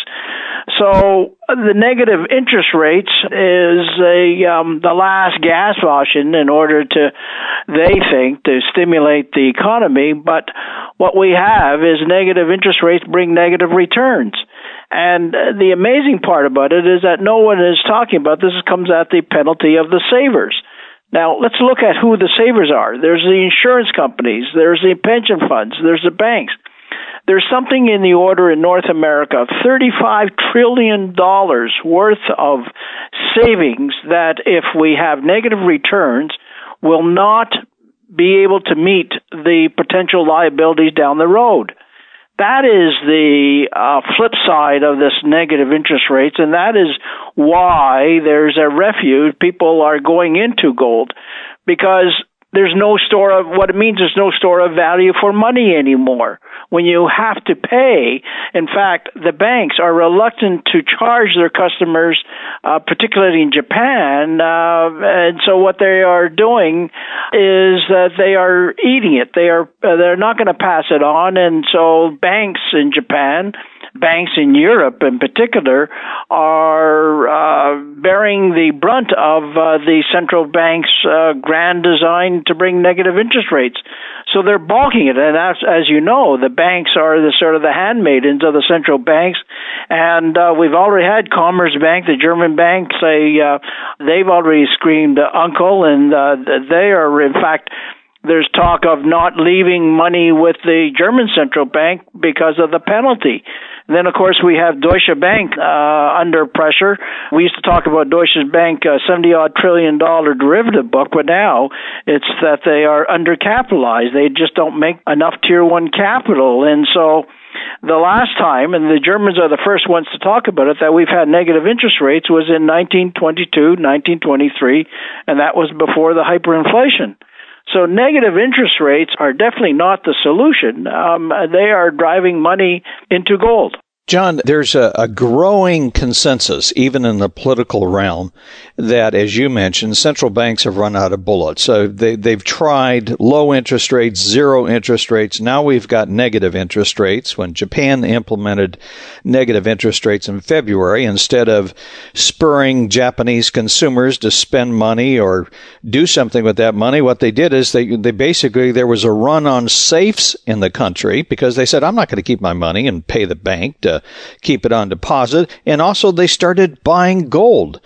So the negative interest rates is a, um, the last gasp option in order to, they think, to stimulate the economy. But what we have is negative interest rates bring negative returns. And the amazing part about it is that no one is talking about this. It comes at the penalty of the savers. Now, let's look at who the savers are. There's the insurance companies. There's the pension funds. There's the banks. There's something in the order in North America, thirty-five trillion dollars worth of savings that if we have negative returns will not be able to meet the potential liabilities down the road. That is the uh, flip side of this negative interest rates, and that is why there's a refuge. People are going into gold because there's no store of, what it means is no store of value for money anymore. When you have to pay, in fact, the banks are reluctant to charge their customers, uh, particularly in Japan, uh, and so what they are doing is that they are eating it. They are, uh, they're not going to pass it on, and so banks in Japan, banks in Europe in particular, are uh, bearing the brunt of uh, the central bank's uh, grand design to bring negative interest rates. So they're balking it, and as, as you know, the banks are the sort of the handmaidens of the central banks, and uh, we've already had Commerzbank, the German bank, say uh, they've already screamed uh, uncle, and uh, they are, in fact, there's talk of not leaving money with the German central bank because of the penalty. And then, of course, we have Deutsche Bank uh, under pressure. We used to talk about Deutsche Bank uh, seventy-odd trillion dollar derivative book, but now it's that they are undercapitalized. They just don't make enough Tier one capital. And so the last time, and the Germans are the first ones to talk about it, that we've had negative interest rates was in nineteen twenty-two, nineteen twenty-three, and that was before the hyperinflation. So negative interest rates are definitely not the solution. Um, they are driving money into gold. John, there's a, a growing consensus, even in the political realm, that, as you mentioned, central banks have run out of bullets. So they, they've tried low interest rates, zero interest rates. Now we've got negative interest rates. When Japan implemented negative interest rates in February, instead of spurring Japanese consumers to spend money or do something with that money, what they did is they, they basically, there was a run on safes in the country because they said, I'm not going to keep my money and pay the bank to keep it on deposit. And also they started buying gold.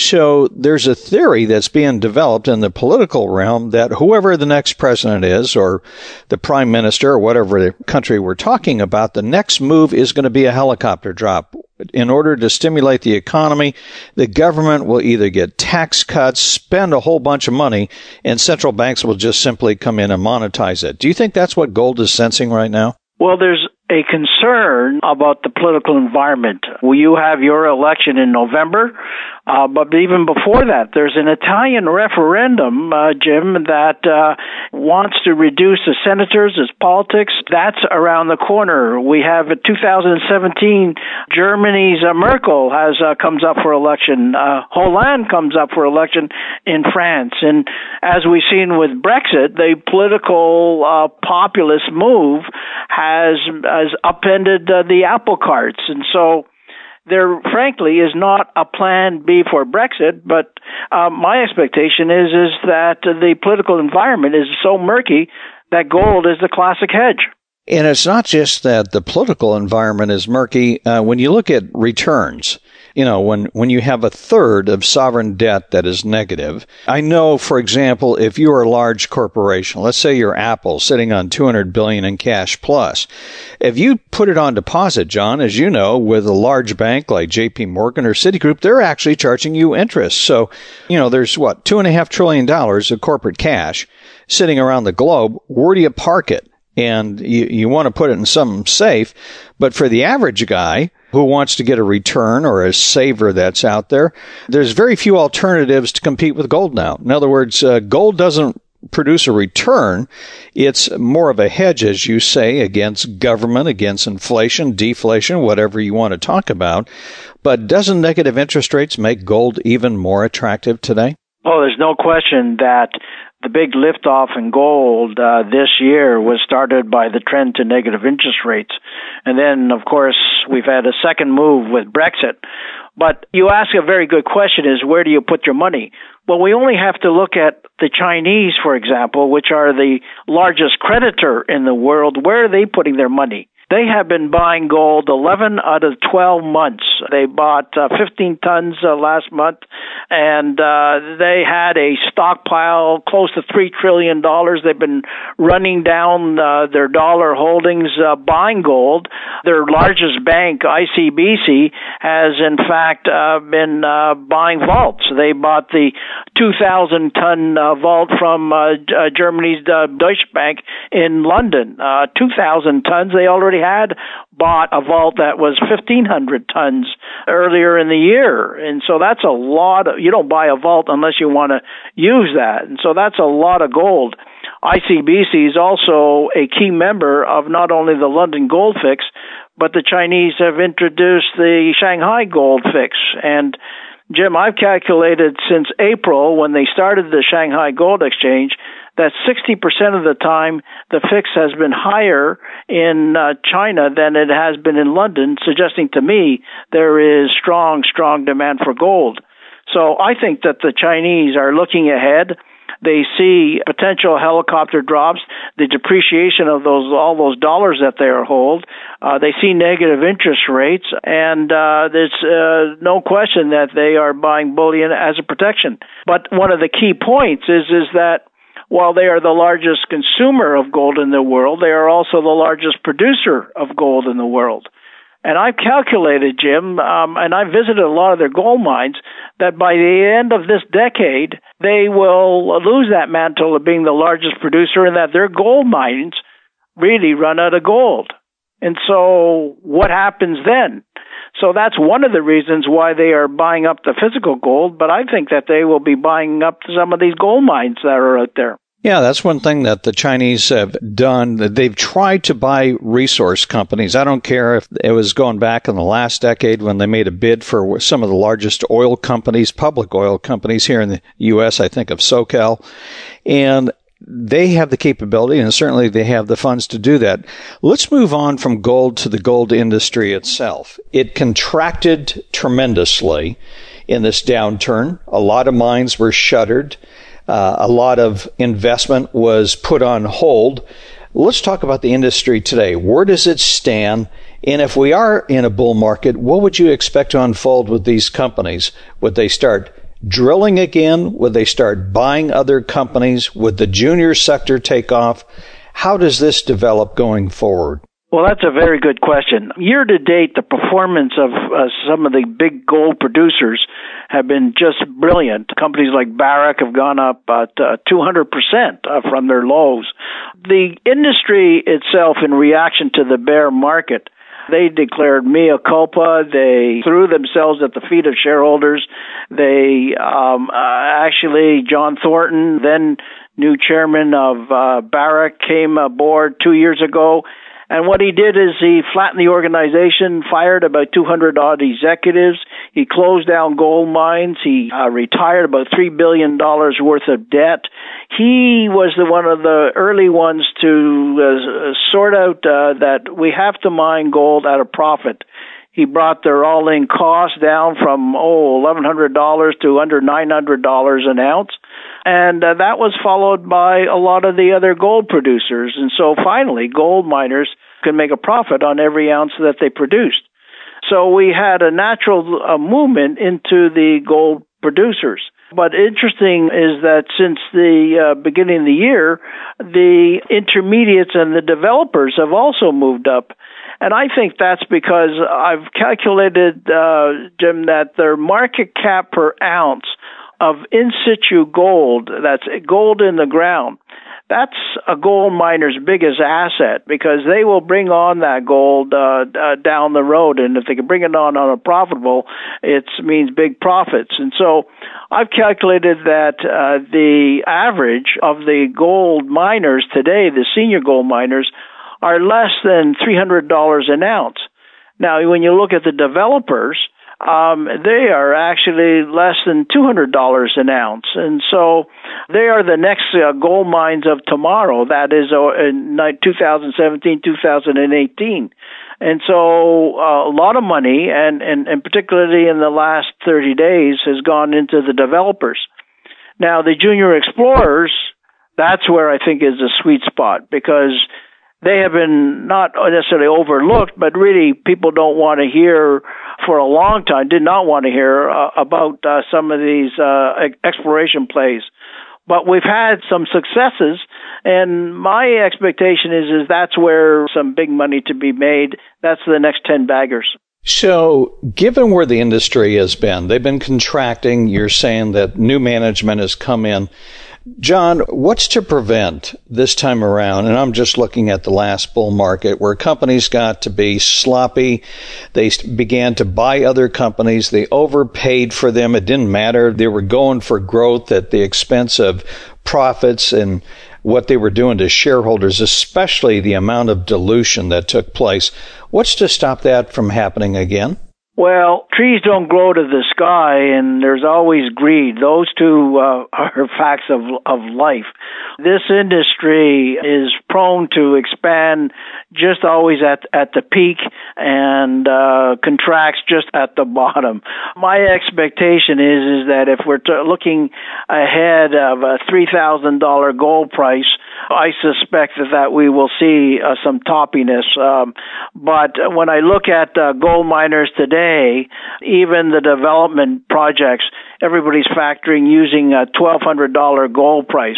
So there's a theory that's being developed in the political realm that whoever the next president is, or the prime minister, or whatever the country we're talking about, the next move is going to be a helicopter drop. In order to stimulate the economy, the government will either get tax cuts, spend a whole bunch of money, and central banks will just simply come in and monetize it. Do you think that's what gold is sensing right now? Well, there's a concern about the political environment. Will you have your election in November? Uh, but even before that, there's an Italian referendum, uh, Jim, that uh, wants to reduce the senators as politics. That's around the corner. We have in two thousand seventeen, Germany's uh, Merkel has uh, comes up for election. Uh, Hollande comes up for election in France. And as we've seen with Brexit, the political uh, populist move has, has upended uh, the apple carts. And so there, frankly, is not a plan B for Brexit, but uh, my expectation is is that the political environment is so murky that gold is the classic hedge. And it's not just that the political environment is murky. Uh, when you look at returns, you know, when, when you have a third of sovereign debt that is negative, I know, for example, if you are a large corporation, let's say you're Apple sitting on two hundred billion dollars in cash plus, if you put it on deposit, John, as you know, with a large bank like J P Morgan or Citigroup, they're actually charging you interest. So, you know, there's what, two and a half trillion dollars of corporate cash sitting around the globe. Where do you park it? And you, you want to put it in something safe. But for the average guy who wants to get a return or a saver that's out there, there's very few alternatives to compete with gold now. In other words, uh, gold doesn't produce a return. It's more of a hedge, as you say, against government, against inflation, deflation, whatever you want to talk about. But doesn't negative interest rates make gold even more attractive today? Oh, there's no question that the big liftoff in gold uh, this year was started by the trend to negative interest rates. And then, of course, we've had a second move with Brexit. But you ask a very good question is, where do you put your money? Well, we only have to look at the Chinese, for example, which are the largest creditor in the world. Where are they putting their money? They have been buying gold eleven out of twelve months. They bought uh, fifteen tons uh, last month, and uh, they had a stockpile close to three trillion dollars. They've been running down uh, their dollar holdings, uh, buying gold. Their largest bank, I C B C, has in fact uh, been uh, buying vaults. They bought the two thousand ton uh, vault from uh, uh, Germany's uh, Deutsche Bank in London. Uh, two thousand tons. They already had bought a vault that was fifteen hundred tons earlier in the year. And so that's a lot of, you don't buy a vault unless you want to use that. And so that's a lot of gold. I C B C is also a key member of not only the London Gold Fix, but the Chinese have introduced the Shanghai Gold Fix. And Jim, I've calculated since April when they started the Shanghai Gold Exchange that sixty percent of the time the fix has been higher in uh, China than it has been in London, suggesting to me there is strong, strong demand for gold. So I think that the Chinese are looking ahead. They see potential helicopter drops, the depreciation of those all those dollars that they hold. Uh, they see negative interest rates, and uh, there's uh, no question that they are buying bullion as a protection. But one of the key points is is that while they are the largest consumer of gold in the world, they are also the largest producer of gold in the world. And I've calculated, Jim, um, and I've visited a lot of their gold mines, that by the end of this decade, they will lose that mantle of being the largest producer, and that their gold mines really run out of gold. And so what happens then? So that's one of the reasons why they are buying up the physical gold, but I think that they will be buying up some of these gold mines that are out there. Yeah, that's one thing that the Chinese have done. They've tried to buy resource companies. I don't care if it was going back in the last decade when they made a bid for some of the largest oil companies, public oil companies here in the U S, I think of SoCal. And they have the capability, and certainly they have the funds to do that. Let's move on from gold to the gold industry itself. It contracted tremendously in this downturn. A lot of mines were shuttered. Uh, a lot of investment was put on hold. Let's talk about the industry today. Where does it stand? And if we are in a bull market, what would you expect to unfold with these companies? Would they start drilling again? Would they start buying other companies? Would the junior sector take off? How does this develop going forward? Well, that's a very good question. Year to date, the performance of uh, some of the big gold producers have been just brilliant. Companies like Barrick have gone up uh, to two hundred percent uh, from their lows. The industry itself, in reaction to the bear market, they declared mea culpa. They threw themselves at the feet of shareholders. They um, uh, actually, John Thornton, then new chairman of uh, Barrick, came aboard two years ago. And what he did is he flattened the organization, fired about two hundred odd executives. He closed down gold mines. He uh, retired about three billion dollars worth of debt. He was the one of the early ones to uh, sort out uh, that we have to mine gold at a profit. He brought their all-in cost down from, oh, eleven hundred dollars to under nine hundred dollars an ounce. And uh, that was followed by a lot of the other gold producers. And so finally, gold miners can make a profit on every ounce that they produced. So we had a natural uh, movement into the gold producers. But interesting is that since the uh, beginning of the year, the intermediates and the developers have also moved up. And I think that's because I've calculated, uh, Jim, that their market cap per ounce of in situ gold, that's gold in the ground, that's a gold miner's biggest asset, because they will bring on that gold uh, uh, down the road. And if they can bring it on on a profitable, it means big profits. And so I've calculated that uh, the average of the gold miners today, the senior gold miners, are less than three hundred dollars an ounce. Now, when you look at the developers, um, they are actually less than two hundred dollars an ounce. And so they are the next uh, gold mines of tomorrow. That is uh, in twenty seventeen, twenty eighteen. And so uh, a lot of money, and, and, and particularly in the last thirty days, has gone into the developers. Now, the junior explorers, that's where I think is the sweet spot, because they have been not necessarily overlooked, but really people don't want to hear for a long time, did not want to hear uh, about uh, some of these uh, exploration plays. But we've had some successes, and my expectation is, is that's where some big money to be made. That's the next ten baggers. So, given where the industry has been, they've been contracting. You're saying that new management has come in. John, what's to prevent this time around? And I'm just looking at the last bull market where companies got to be sloppy. They began to buy other companies. They overpaid for them. It didn't matter. They were going for growth at the expense of profits and what they were doing to shareholders, especially the amount of dilution that took place. What's to stop that from happening again? Well, trees don't grow to the sky, and there's always greed. Those two uh, are facts of of life. This industry is prone to expand just always at at the peak and uh, contracts just at the bottom. My expectation is is that if we're t- looking ahead of a three thousand dollars gold price, I suspect that, that we will see uh, some toppiness. Um, but when I look at uh, gold miners today, even the development projects, everybody's factoring using a twelve hundred dollars gold price.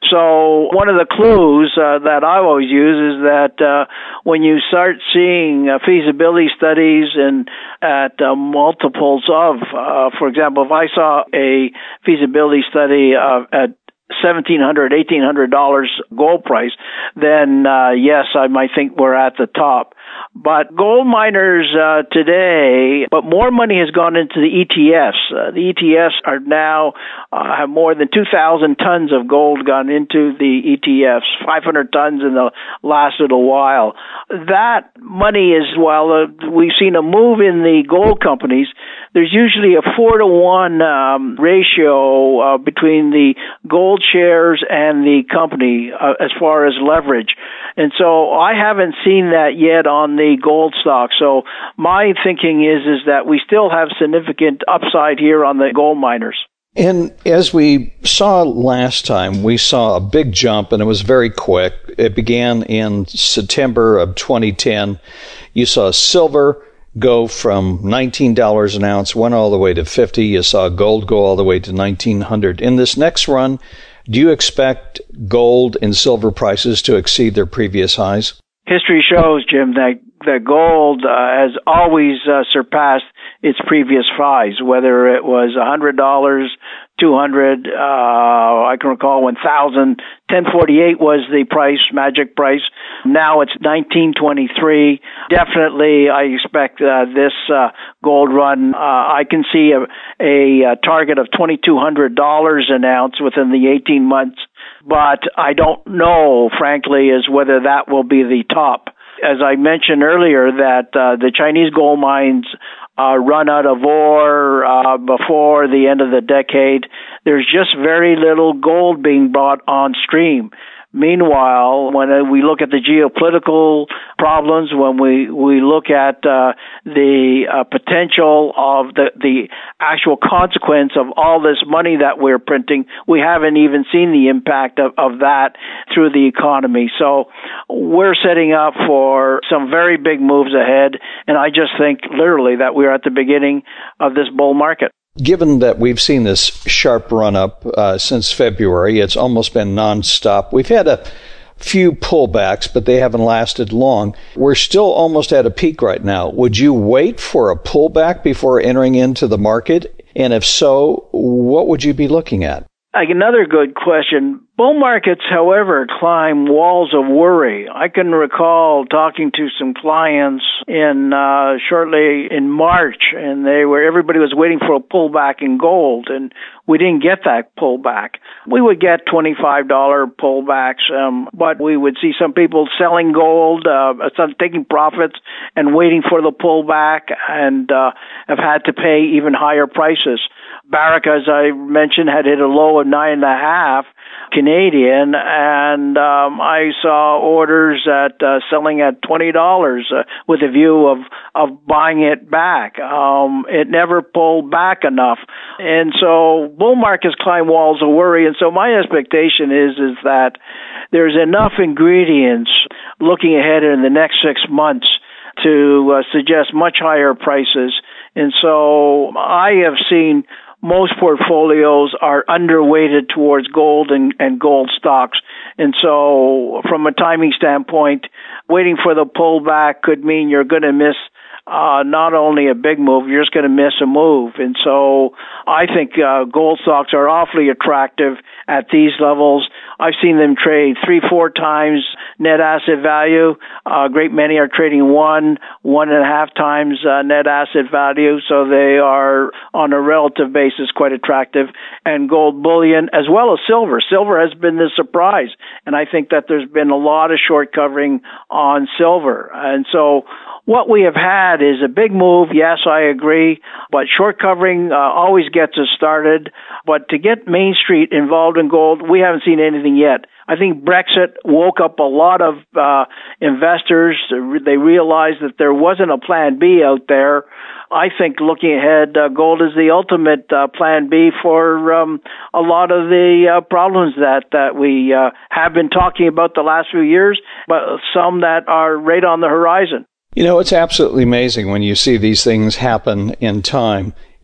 So one of the clues uh, that I always use is that uh, when you start seeing uh, feasibility studies and at uh, multiples of, uh, for example, if I saw a feasibility study uh, at seventeen hundred dollars, eighteen hundred dollars gold price, then uh, yes, I might think we're at the top. But gold miners uh, today, but more money has gone into the E T Fs. Uh, the E T Fs are now uh, have more than two thousand tons of gold gone into the E T Fs, five hundred tons in the last little while. That money is, while uh, we've seen a move in the gold companies, there's usually a four to one um, ratio uh, between the gold shares and the company uh, as far as leverage. And so I haven't seen that yet on the gold stock. So my thinking is is that we still have significant upside here on the gold miners. And as we saw last time, we saw a big jump, and it was very quick. It began in September of twenty ten. You saw silver go from nineteen dollars an ounce, went all the way to fifty. You saw gold go all the way to nineteen hundred. In this next run, do you expect gold and silver prices to exceed their previous highs? History shows, Jim, that, that gold uh, has always uh, surpassed its previous highs, whether it was one hundred dollars, two hundred dollars, uh, I can recall one thousand dollars, ten forty-eight was the price, magic price. Now it's nineteen twenty-three. Definitely, I expect uh, this uh, gold run, uh, I can see a, a, a target of twenty-two hundred dollars an ounce within the eighteen months. But I don't know, frankly, as whether that will be the top. As I mentioned earlier, that uh, the Chinese gold mines uh, run out of ore uh, before the end of the decade. There's just very little gold being brought on stream. Meanwhile, when we look at the geopolitical problems, when we, we look at uh, the uh, potential of the, the actual consequence of all this money that we're printing, we haven't even seen the impact of, of that through the economy. So we're setting up for some very big moves ahead, and I just think literally that we're at the beginning of this bull market. Given that we've seen this sharp run-up uh, since February, it's almost been nonstop. We've had a few pullbacks, but they haven't lasted long. We're still almost at a peak right now. Would you wait for a pullback before entering into the market? And if so, what would you be looking at? Another good question. Bull markets, however, climb walls of worry. I can recall talking to some clients in uh, shortly in March, and they were everybody was waiting for a pullback in gold, and we didn't get that pullback. We would get twenty-five dollars pullbacks, um, but we would see some people selling gold, uh, some taking profits and waiting for the pullback, and uh, have had to pay even higher prices. Barrick, as I mentioned, had hit a low of nine and a half Canadian, and um, I saw orders at uh, selling at twenty dollars uh, with a view of of buying it back. Um, it never pulled back enough, and so bull markets climb walls of worry. And so my expectation is is that there's enough ingredients looking ahead in the next six months to uh, suggest much higher prices. And so I have seen most portfolios are underweighted towards gold and, and gold stocks. And so from a timing standpoint, waiting for the pullback could mean you're going to miss uh, not only a big move, you're just going to miss a move. And so I think uh, gold stocks are awfully attractive at these levels. I've seen them trade three, four times net asset value. A great many are trading one, one and a half times uh, net asset value. So they are, on a relative basis, quite attractive. And gold bullion, as well as silver. Silver has been the surprise. And I think that there's been a lot of short covering on silver. And so what we have had is a big move. Yes, I agree. But short covering uh, always gets us started. But to get Main Street involved in gold, we haven't seen anything yet. I think Brexit woke up a lot of uh, investors. They realized that there wasn't a plan B out there. I think looking ahead, uh, gold is the ultimate uh, plan B for um, a lot of the uh, problems that, that we uh, have been talking about the last few years, but some that are right on the horizon. You know, it's absolutely amazing when you see these things happen in time.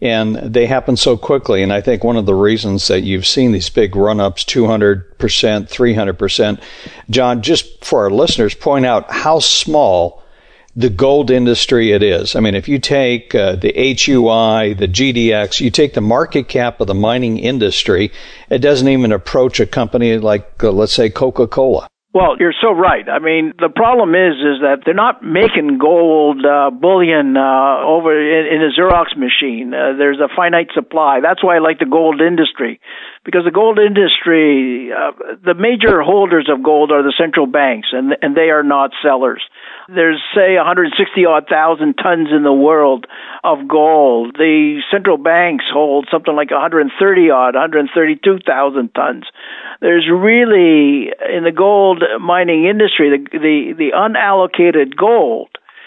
and they happen so quickly. And I think one of the reasons that you've seen these big run-ups, two hundred percent, three hundred percent, John, just for our listeners, point out how small the gold industry it is. I mean, if you take uh, the H U I, the G D X, you take the market cap of the mining industry, it doesn't even approach a company like, uh, let's say, Coca-Cola. Well, you're so right. I mean, the problem is, is that they're not making gold uh, bullion uh, over in, in a Xerox machine. Uh, there's a finite supply. That's why I like the gold industry, because the gold industry, uh, the major holders of gold are the central banks, and and they are not sellers. There's, say, one hundred sixty odd thousand tons in the world of gold. The central banks hold something like one hundred thirty odd, one hundred thirty-two thousand tons. There's really, in the gold mining industry, the the, the unallocated gold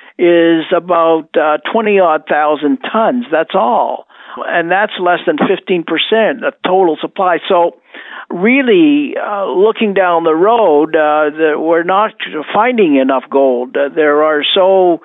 is about uh, twenty odd thousand tons. That's all. And that's less than fifteen percent of total supply. So really, uh, looking down the road, uh, the, we're not finding enough gold. Uh, there are so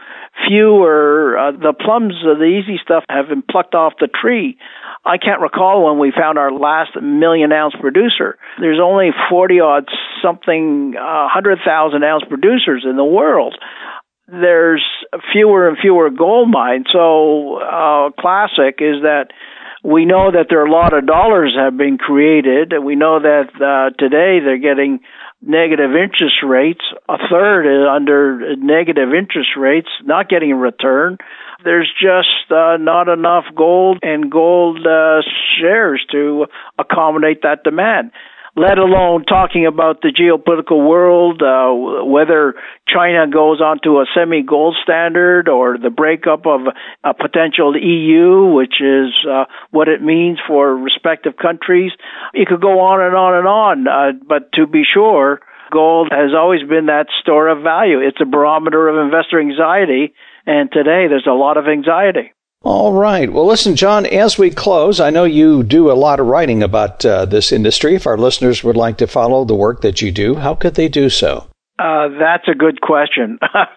fewer, uh, the plums, uh, the easy stuff have been plucked off the tree. I can't recall when we found our last million ounce producer. There's only forty odd something, uh, one hundred thousand ounce producers in the world. There's fewer and fewer gold mines. So, uh, classic is that we know that there are a lot of dollars have been created. We know that, uh, today they're getting negative interest rates. A third is under negative interest rates, not getting a return. There's just uh, not enough gold and gold uh, shares to accommodate that demand, let alone talking about the geopolitical world, uh, whether China goes onto a semi-gold standard or the breakup of a potential E U, which is uh, what it means for respective countries. It could go on and on and on, uh, but to be sure, gold has always been that store of value. It's a barometer of investor anxiety, and today there's a lot of anxiety. All right. Well, listen, John, as we close, I know you do a lot of writing about uh, this industry. If our listeners would like to follow the work that you do, how could they do so? Uh, that's a good question.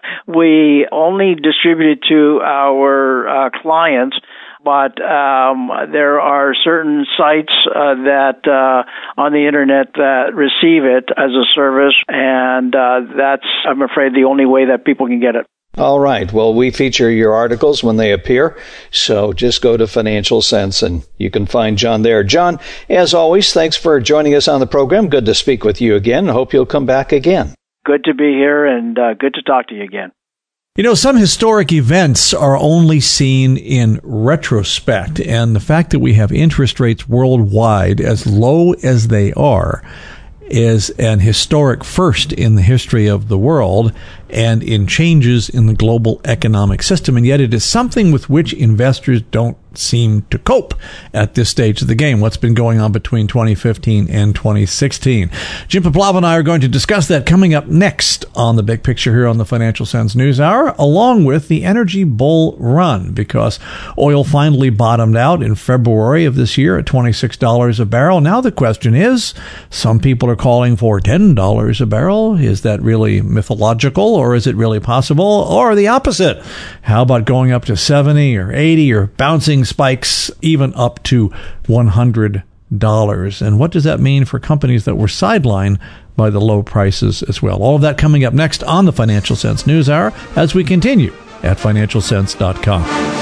We only distribute it to our uh, clients, but um, there are certain sites uh, that uh, on the internet that receive it as a service, and uh, that's, I'm afraid, the only way that people can get it. All right. Well, we feature your articles when they appear, so just go to Financial Sense and you can find John there. John, as always, thanks for joining us on the program. Good to speak with you again. Hope you'll come back again. Good to be here, and uh, good to talk to you again. You know, some historic events are only seen in retrospect, and the fact that we have interest rates worldwide as low as they are is an historic first in the history of the world and in changes in the global economic system. And yet it is something with which investors don't seem to cope at this stage of the game. What's been going on between twenty fifteen and twenty sixteen? Jim Poplava and I are going to discuss that coming up next on The Big Picture here on the Financial Sense News Hour, along with the energy bull run, because oil finally bottomed out in February of this year at twenty-six dollars a barrel. Now the question is, some people are calling for ten dollars a barrel. Is that really mythological, or is it really possible? Or the opposite? How about going up to seventy or eighty, or bouncing spikes even up to one hundred dollars? And what does that mean for companies that were sidelined by the low prices as well? All of that coming up next on the Financial Sense News Hour as we continue at financial sense dot com.